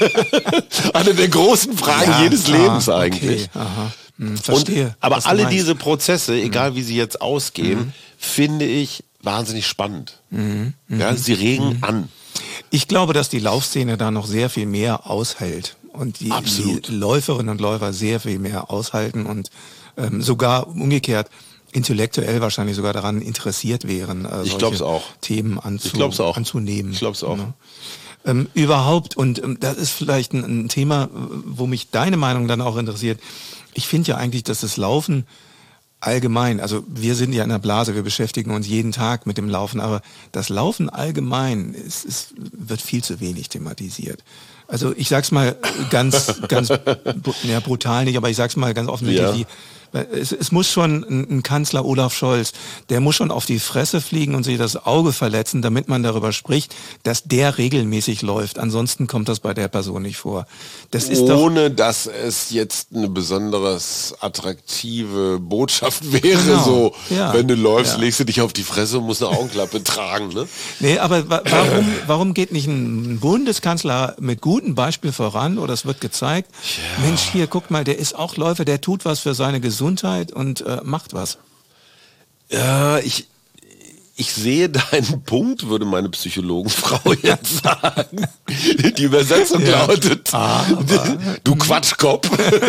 Eine der großen Fragen ja, jedes ah, Lebens eigentlich. Okay, aha. Hm, verstehe. Und, aber alle diese Prozesse, egal wie sie jetzt ausgehen, mhm. finde ich wahnsinnig spannend. Mhm. Ja, sie regen mhm. an. Ich glaube, dass die Laufszene da noch sehr viel mehr aushält und die, die Läuferinnen und Läufer sehr viel mehr aushalten und ähm, sogar umgekehrt intellektuell wahrscheinlich sogar daran interessiert wären, äh, ich glaub's auch. Themen anzu ich glaub's auch. anzunehmen. Ich glaube es auch. Ja. Ähm, überhaupt, und ähm, das ist vielleicht ein, ein Thema, wo mich deine Meinung dann auch interessiert. Ich finde ja eigentlich, dass das Laufen allgemein, also wir sind ja in der Blase, wir beschäftigen uns jeden Tag mit dem Laufen, aber das Laufen allgemein ist, ist, wird viel zu wenig thematisiert. Also ich sag's mal ganz, ganz ja, brutal nicht, aber ich sag's mal ganz offensichtlich, ja. die, Es, es muss schon ein, ein Kanzler Olaf Scholz, der muss schon auf die Fresse fliegen und sich das Auge verletzen, damit man darüber spricht, dass der regelmäßig läuft. Ansonsten kommt das bei der Person nicht vor. Das ist Ohne doch, dass es jetzt eine besonders attraktive Botschaft wäre, genau. so, ja. wenn du läufst, ja. legst du dich auf die Fresse und musst eine Augenklappe tragen. Ne? Nee, aber wa warum, warum geht nicht ein Bundeskanzler mit gutem gutem Beispiel voran oder es wird gezeigt, ja. Mensch, hier, guck mal, der ist auch Läufer, der tut was für seine Gesundheit und äh, macht was. Ja, ich, ich sehe deinen Punkt, würde meine Psychologenfrau jetzt sagen. Die Übersetzung ja. lautet, aber, du Quatschkopf.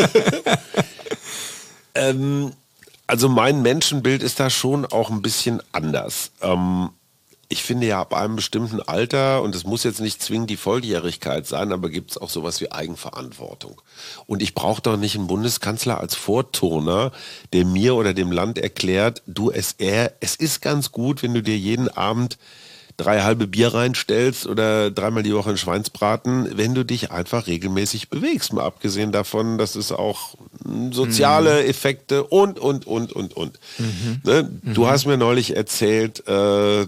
ähm, also mein Menschenbild ist da schon auch ein bisschen anders. Ähm, Ich finde ja ab einem bestimmten Alter, und es muss jetzt nicht zwingend die Volljährigkeit sein, aber gibt es auch sowas wie Eigenverantwortung. Und ich brauche doch nicht einen Bundeskanzler als Vorturner, der mir oder dem Land erklärt, du, es, er, es ist ganz gut, wenn du dir jeden Abend drei halbe Bier reinstellst oder dreimal die Woche einen Schweinsbraten, wenn du dich einfach regelmäßig bewegst. Mal abgesehen davon, dass es auch soziale Effekte und, und, und, und, und. Mhm. Ne? Du mhm. hast mir neulich erzählt, äh,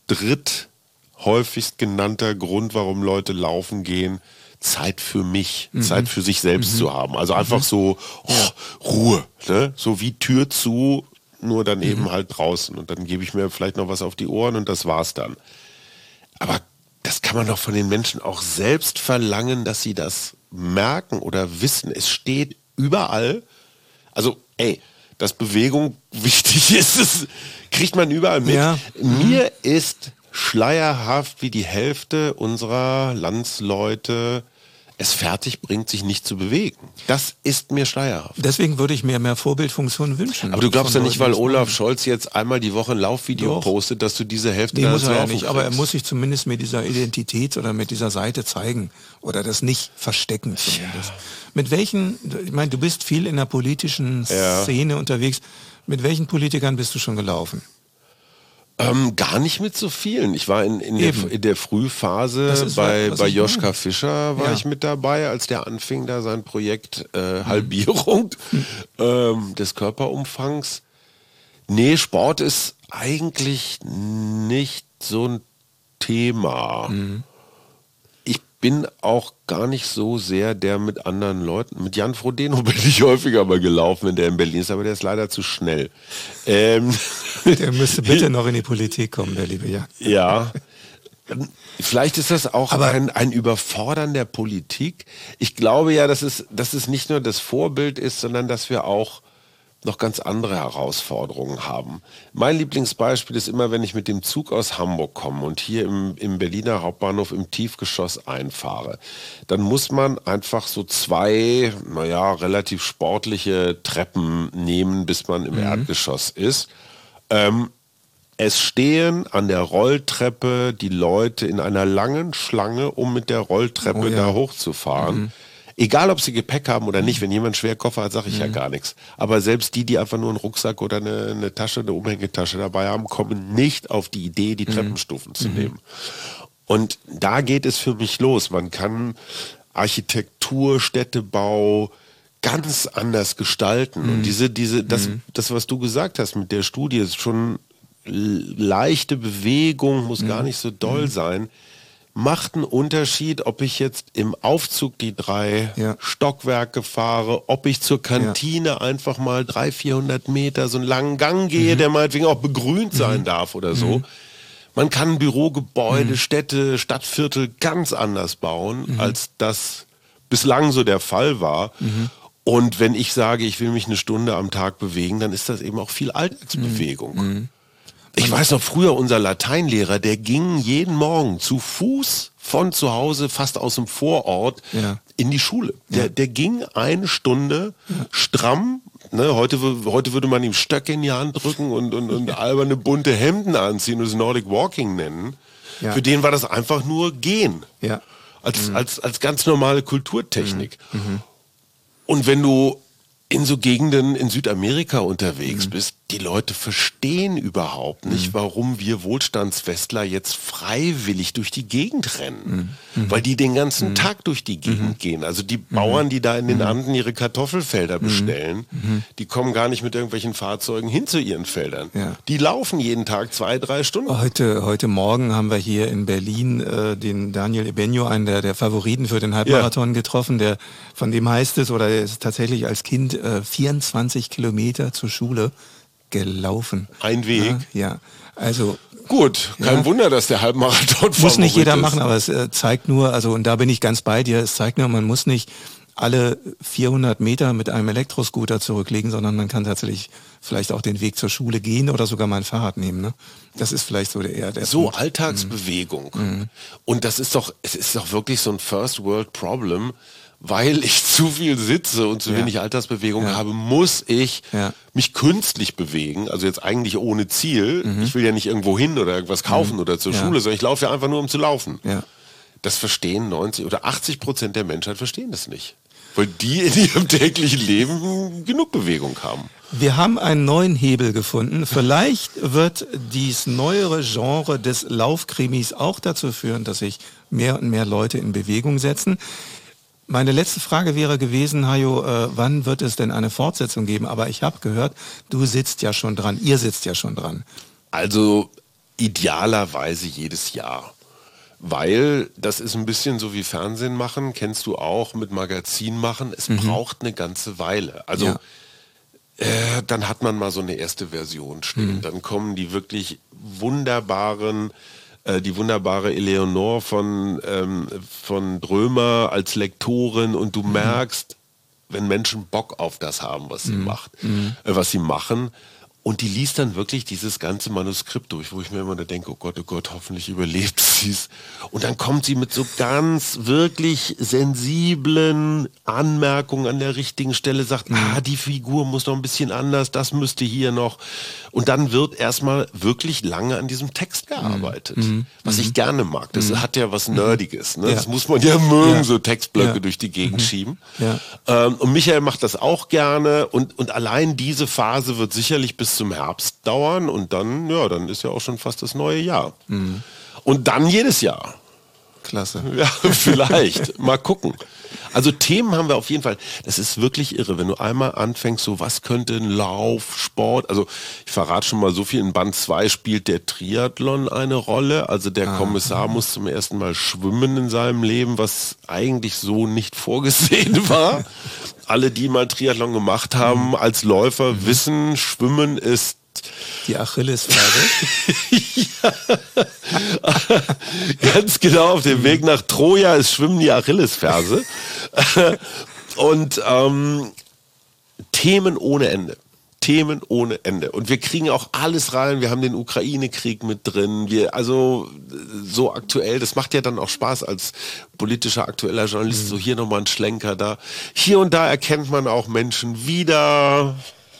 dritthäufigst genannter Grund, warum Leute laufen gehen, Zeit für mich, mhm. Zeit für sich selbst mhm. zu haben. Also einfach mhm. so oh, ja. Ruhe, ne? So wie Tür zu, nur dann mhm. eben halt draußen. Und dann gebe ich mir vielleicht noch was auf die Ohren und das war's dann. Aber das kann man doch von den Menschen auch selbst verlangen, dass sie das merken oder wissen. Es steht überall. Also, ey, dass Bewegung wichtig ist, das kriegt man überall mit. Ja. Mir ist schleierhaft, wie die Hälfte unserer Landsleute es fertig bringt, sich nicht zu bewegen. Das ist mir schleierhaft. Deswegen würde ich mir mehr Vorbildfunktionen wünschen. Aber du glaubst ja nicht, weil Olaf Scholz jetzt einmal die Woche ein Laufvideo Doch. postet, dass du diese Hälfte nee, muss er ja nicht, kriegst. Aber er muss sich zumindest mit dieser Identität oder mit dieser Seite zeigen oder das nicht verstecken zumindest. Ja. Mit welchen, ich meine, du bist viel in der politischen Szene ja. unterwegs. Mit welchen Politikern bist du schon gelaufen? Ähm, gar nicht mit so vielen. Ich war in, in, der, in der Frühphase bei, bei Joschka Fischer war ja. ich mit dabei, als der anfing, da sein Projekt äh, Halbierung mhm. ähm, des Körperumfangs. Nee, Sport ist eigentlich nicht so ein Thema. Mhm. Ich bin auch gar nicht so sehr der mit anderen Leuten. Mit Jan Frodeno bin ich häufiger mal gelaufen, wenn der in Berlin ist, aber der ist leider zu schnell. Ähm, der müsste bitte noch in die Politik kommen, der liebe Jan. Ja, vielleicht ist das auch aber ein, ein Überfordern der Politik. Ich glaube ja, dass es, dass es nicht nur das Vorbild ist, sondern dass wir auch noch ganz andere Herausforderungen haben. Mein Lieblingsbeispiel ist immer, wenn ich mit dem Zug aus Hamburg komme und hier im, im Berliner Hauptbahnhof im Tiefgeschoss einfahre, dann muss man einfach so zwei, naja, relativ sportliche Treppen nehmen, bis man im mhm. Erdgeschoss ist. Ähm, es stehen an der Rolltreppe die Leute in einer langen Schlange, um mit der Rolltreppe oh ja. da hochzufahren. Mhm. Egal, ob sie Gepäck haben oder nicht, wenn jemand schwer Koffer hat, sage ich mhm. ja gar nichts. Aber selbst die, die einfach nur einen Rucksack oder eine, eine Tasche, eine Umhängetasche dabei haben, kommen nicht auf die Idee, die mhm. Treppenstufen zu mhm. nehmen. Und da geht es für mich los. Man kann Architektur, Städtebau ganz anders gestalten. Mhm. Und diese, diese, das, mhm. das, was du gesagt hast mit der Studie, ist schon leichte Bewegung, muss mhm. gar nicht so doll mhm. sein. Macht einen Unterschied, ob ich jetzt im Aufzug die drei ja. Stockwerke fahre, ob ich zur Kantine ja. einfach mal dreihundert, vierhundert Meter so einen langen Gang gehe, mhm. der meinetwegen auch begrünt mhm. sein darf oder so. Mhm. Man kann Bürogebäude, mhm. Städte, Stadtviertel ganz anders bauen, mhm. als das bislang so der Fall war. Mhm. Und wenn ich sage, ich will mich eine Stunde am Tag bewegen, dann ist das eben auch viel Alltagsbewegung. Mhm. Ich weiß noch, früher unser Lateinlehrer, der ging jeden Morgen zu Fuß von zu Hause, fast aus dem Vorort, ja. in die Schule. Der, ja. der ging eine Stunde ja. stramm. Ne, heute, heute würde man ihm Stöcke in die Hand drücken und, und, und ja. alberne bunte Hemden anziehen und es Nordic Walking nennen. Ja. Für den war das einfach nur Gehen. Ja. Als, mhm. als, als ganz normale Kulturtechnik. Mhm. Mhm. Und wenn du in so Gegenden in Südamerika unterwegs mhm. bist, die Leute verstehen überhaupt nicht, mhm. warum wir Wohlstandswestler jetzt freiwillig durch die Gegend rennen. Mhm. Weil die den ganzen mhm. Tag durch die Gegend mhm. gehen. Also die Bauern, die da in den Anden ihre Kartoffelfelder bestellen, mhm. die kommen gar nicht mit irgendwelchen Fahrzeugen hin zu ihren Feldern. Ja. Die laufen jeden Tag zwei, drei Stunden. Heute, heute Morgen haben wir hier in Berlin äh, den Daniel Ebenyo, einen der, der Favoriten für den Halbmarathon, ja. getroffen. Der, von dem heißt es, oder er ist tatsächlich als Kind äh, vierundzwanzig Kilometer zur Schule gelaufen. Ein Weg? Ja, ja. Also Gut, kein ja. Wunder, dass der Halbmarathon muss nicht jeder ist. machen, aber es äh, zeigt nur, also und da bin ich ganz bei dir, es zeigt nur, man muss nicht alle vierhundert Meter mit einem Elektroscooter zurücklegen, sondern man kann tatsächlich vielleicht auch den Weg zur Schule gehen oder sogar mal ein Fahrrad nehmen. Ne? Das ist vielleicht so der eher der So Punkt. Alltagsbewegung. Mhm. Und das ist doch, es ist doch wirklich so ein First World Problem, weil ich zu viel sitze und zu ja. wenig Alltagsbewegung ja. habe, muss ich ja. mich künstlich bewegen, also jetzt eigentlich ohne Ziel. Mhm. Ich will ja nicht irgendwo hin oder irgendwas kaufen mhm. oder zur ja. Schule, sondern ich laufe ja einfach nur, um zu laufen. Ja. Das verstehen neunzig oder achtzig Prozent der Menschheit verstehen das nicht. Weil die in ihrem täglichen Leben genug Bewegung haben. Wir haben einen neuen Hebel gefunden. Vielleicht wird dies neuere Genre des Laufkrimis auch dazu führen, dass sich mehr und mehr Leute in Bewegung setzen. Meine letzte Frage wäre gewesen, Hajo, äh, wann wird es denn eine Fortsetzung geben? Aber ich habe gehört, du sitzt ja schon dran, ihr sitzt ja schon dran. Also idealerweise jedes Jahr. Weil das ist ein bisschen so wie Fernsehen machen, kennst du auch, mit Magazin machen. Es mhm. braucht eine ganze Weile. Also ja. äh, dann hat man mal so eine erste Version stehen. Mhm. Dann kommen die wirklich wunderbaren, äh, die wunderbare Eleonore von, ähm, von Drömer als Lektorin und du mhm. merkst, wenn Menschen Bock auf das haben, was sie mhm. macht, mhm. äh, was sie machen. Und die liest dann wirklich dieses ganze Manuskript durch, wo ich mir immer da denke, oh Gott, oh Gott, hoffentlich überlebt sie es. Und dann kommt sie mit so ganz wirklich sensiblen Anmerkungen an der richtigen Stelle, sagt, mhm. ah, die Figur muss noch ein bisschen anders, das müsste hier noch. Und dann wird erstmal wirklich lange an diesem Text gearbeitet, mhm. was ich gerne mag. Das mhm. hat ja was Nerdiges. Ne? Ja. Das muss man ja mögen, ja. so Textblöcke ja. durch die Gegend mhm. schieben. Ja. Ähm, und Michael macht das auch gerne. Und, und allein diese Phase wird sicherlich bis zum Herbst dauern und dann, ja, dann ist ja auch schon fast das neue Jahr. Mhm. Und dann jedes Jahr. Klasse. Ja, vielleicht. Mal gucken. Also Themen haben wir auf jeden Fall. Das ist wirklich irre, wenn du einmal anfängst, so was könnte ein Lauf, Sport, also ich verrate schon mal so viel, in Band zwei spielt der Triathlon eine Rolle. Also der ah, Kommissar ah. muss zum ersten Mal schwimmen in seinem Leben, was eigentlich so nicht vorgesehen war. Alle, die mal Triathlon gemacht haben, als Läufer mhm. wissen, Schwimmen ist die Achillesferse. Ja. Ganz genau, auf dem Weg nach Troja ist Schwimmen die Achillesferse. Und ähm, Themen ohne Ende. Themen ohne Ende. Und wir kriegen auch alles rein. Wir haben den Ukraine-Krieg mit drin. Wir, also so aktuell, das macht ja dann auch Spaß als politischer, aktueller Journalist. Mhm. So hier nochmal ein Schlenker da. Hier und da erkennt man auch Menschen wieder.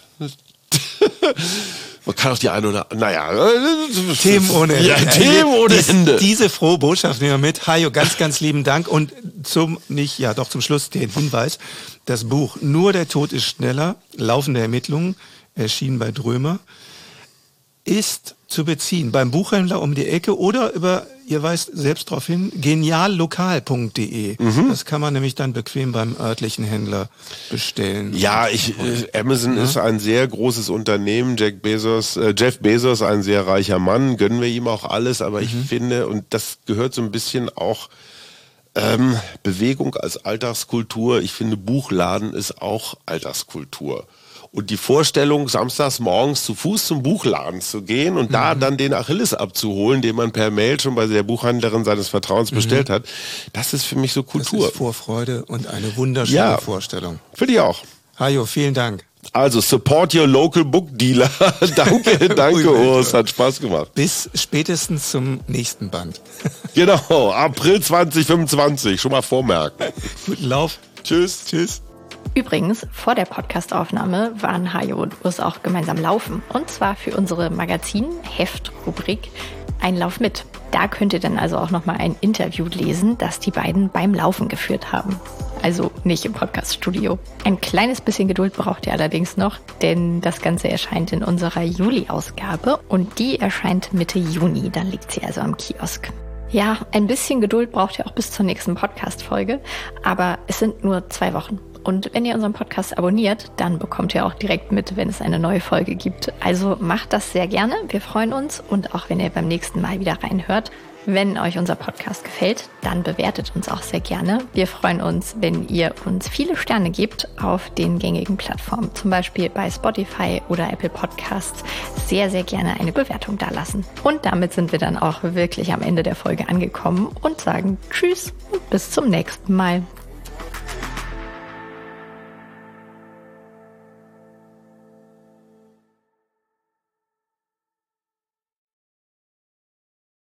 Man kann auch die eine oder naja. Themen ohne Ende. Ja, Themen ohne Dies, Ende. Diese frohe Botschaft nehmen wir mit. Hajo, ganz, ganz lieben Dank. Und zum, nicht, ja doch zum Schluss den Hinweis. Das Buch Nur der Tod ist schneller, laufende Ermittlungen, erschienen bei Drömer, ist zu beziehen beim Buchhändler um die Ecke oder über, ihr weist selbst darauf hin, geniallokal punkt de. Mhm. Das kann man nämlich dann bequem beim örtlichen Händler bestellen. Ja, ich, äh, Amazon ja? ist ein sehr großes Unternehmen. Jack Bezos, äh, Jeff Bezos, ein sehr reicher Mann, gönnen wir ihm auch alles, aber mhm. ich finde, und das gehört so ein bisschen auch ähm, Bewegung als Alltagskultur. Ich finde, Buchladen ist auch Alltagskultur. Und die Vorstellung, samstags morgens zu Fuß zum Buchladen zu gehen und mhm. da dann den Achilles abzuholen, den man per Mail schon bei der Buchhändlerin seines Vertrauens mhm. bestellt hat, das ist für mich so Kultur. Das ist Vorfreude und eine wunderschöne ja, Vorstellung. Finde ich auch. Hajo, vielen Dank. Also, support your local book dealer. Danke, danke, Urs. Hat Spaß gemacht. Bis spätestens zum nächsten Band. Genau, April zwanzig fünfundzwanzig. Schon mal vormerken. Guten Lauf. Tschüss. Tschüss. Übrigens, vor der Podcastaufnahme waren Hajo und Urs auch gemeinsam laufen. Und zwar für unsere Magazin-Heft-Rubrik Ein Lauf mit. Da könnt ihr dann also auch nochmal ein Interview lesen, das die beiden beim Laufen geführt haben. Also nicht im Podcaststudio. Ein kleines bisschen Geduld braucht ihr allerdings noch, denn das Ganze erscheint in unserer Juli-Ausgabe und die erscheint Mitte Juni. Dann liegt sie also am Kiosk. Ja, ein bisschen Geduld braucht ihr auch bis zur nächsten Podcast-Folge, aber es sind nur zwei Wochen. Und wenn ihr unseren Podcast abonniert, dann bekommt ihr auch direkt mit, wenn es eine neue Folge gibt. Also macht das sehr gerne. Wir freuen uns. Und auch wenn ihr beim nächsten Mal wieder reinhört, Wenn euch unser Podcast gefällt, dann bewertet uns auch sehr gerne. Wir freuen uns, wenn ihr uns viele Sterne gebt auf den gängigen Plattformen, zum Beispiel bei Spotify oder Apple Podcasts. Sehr, sehr gerne eine Bewertung dalassen. Und damit sind wir dann auch wirklich am Ende der Folge angekommen und sagen Tschüss und bis zum nächsten Mal.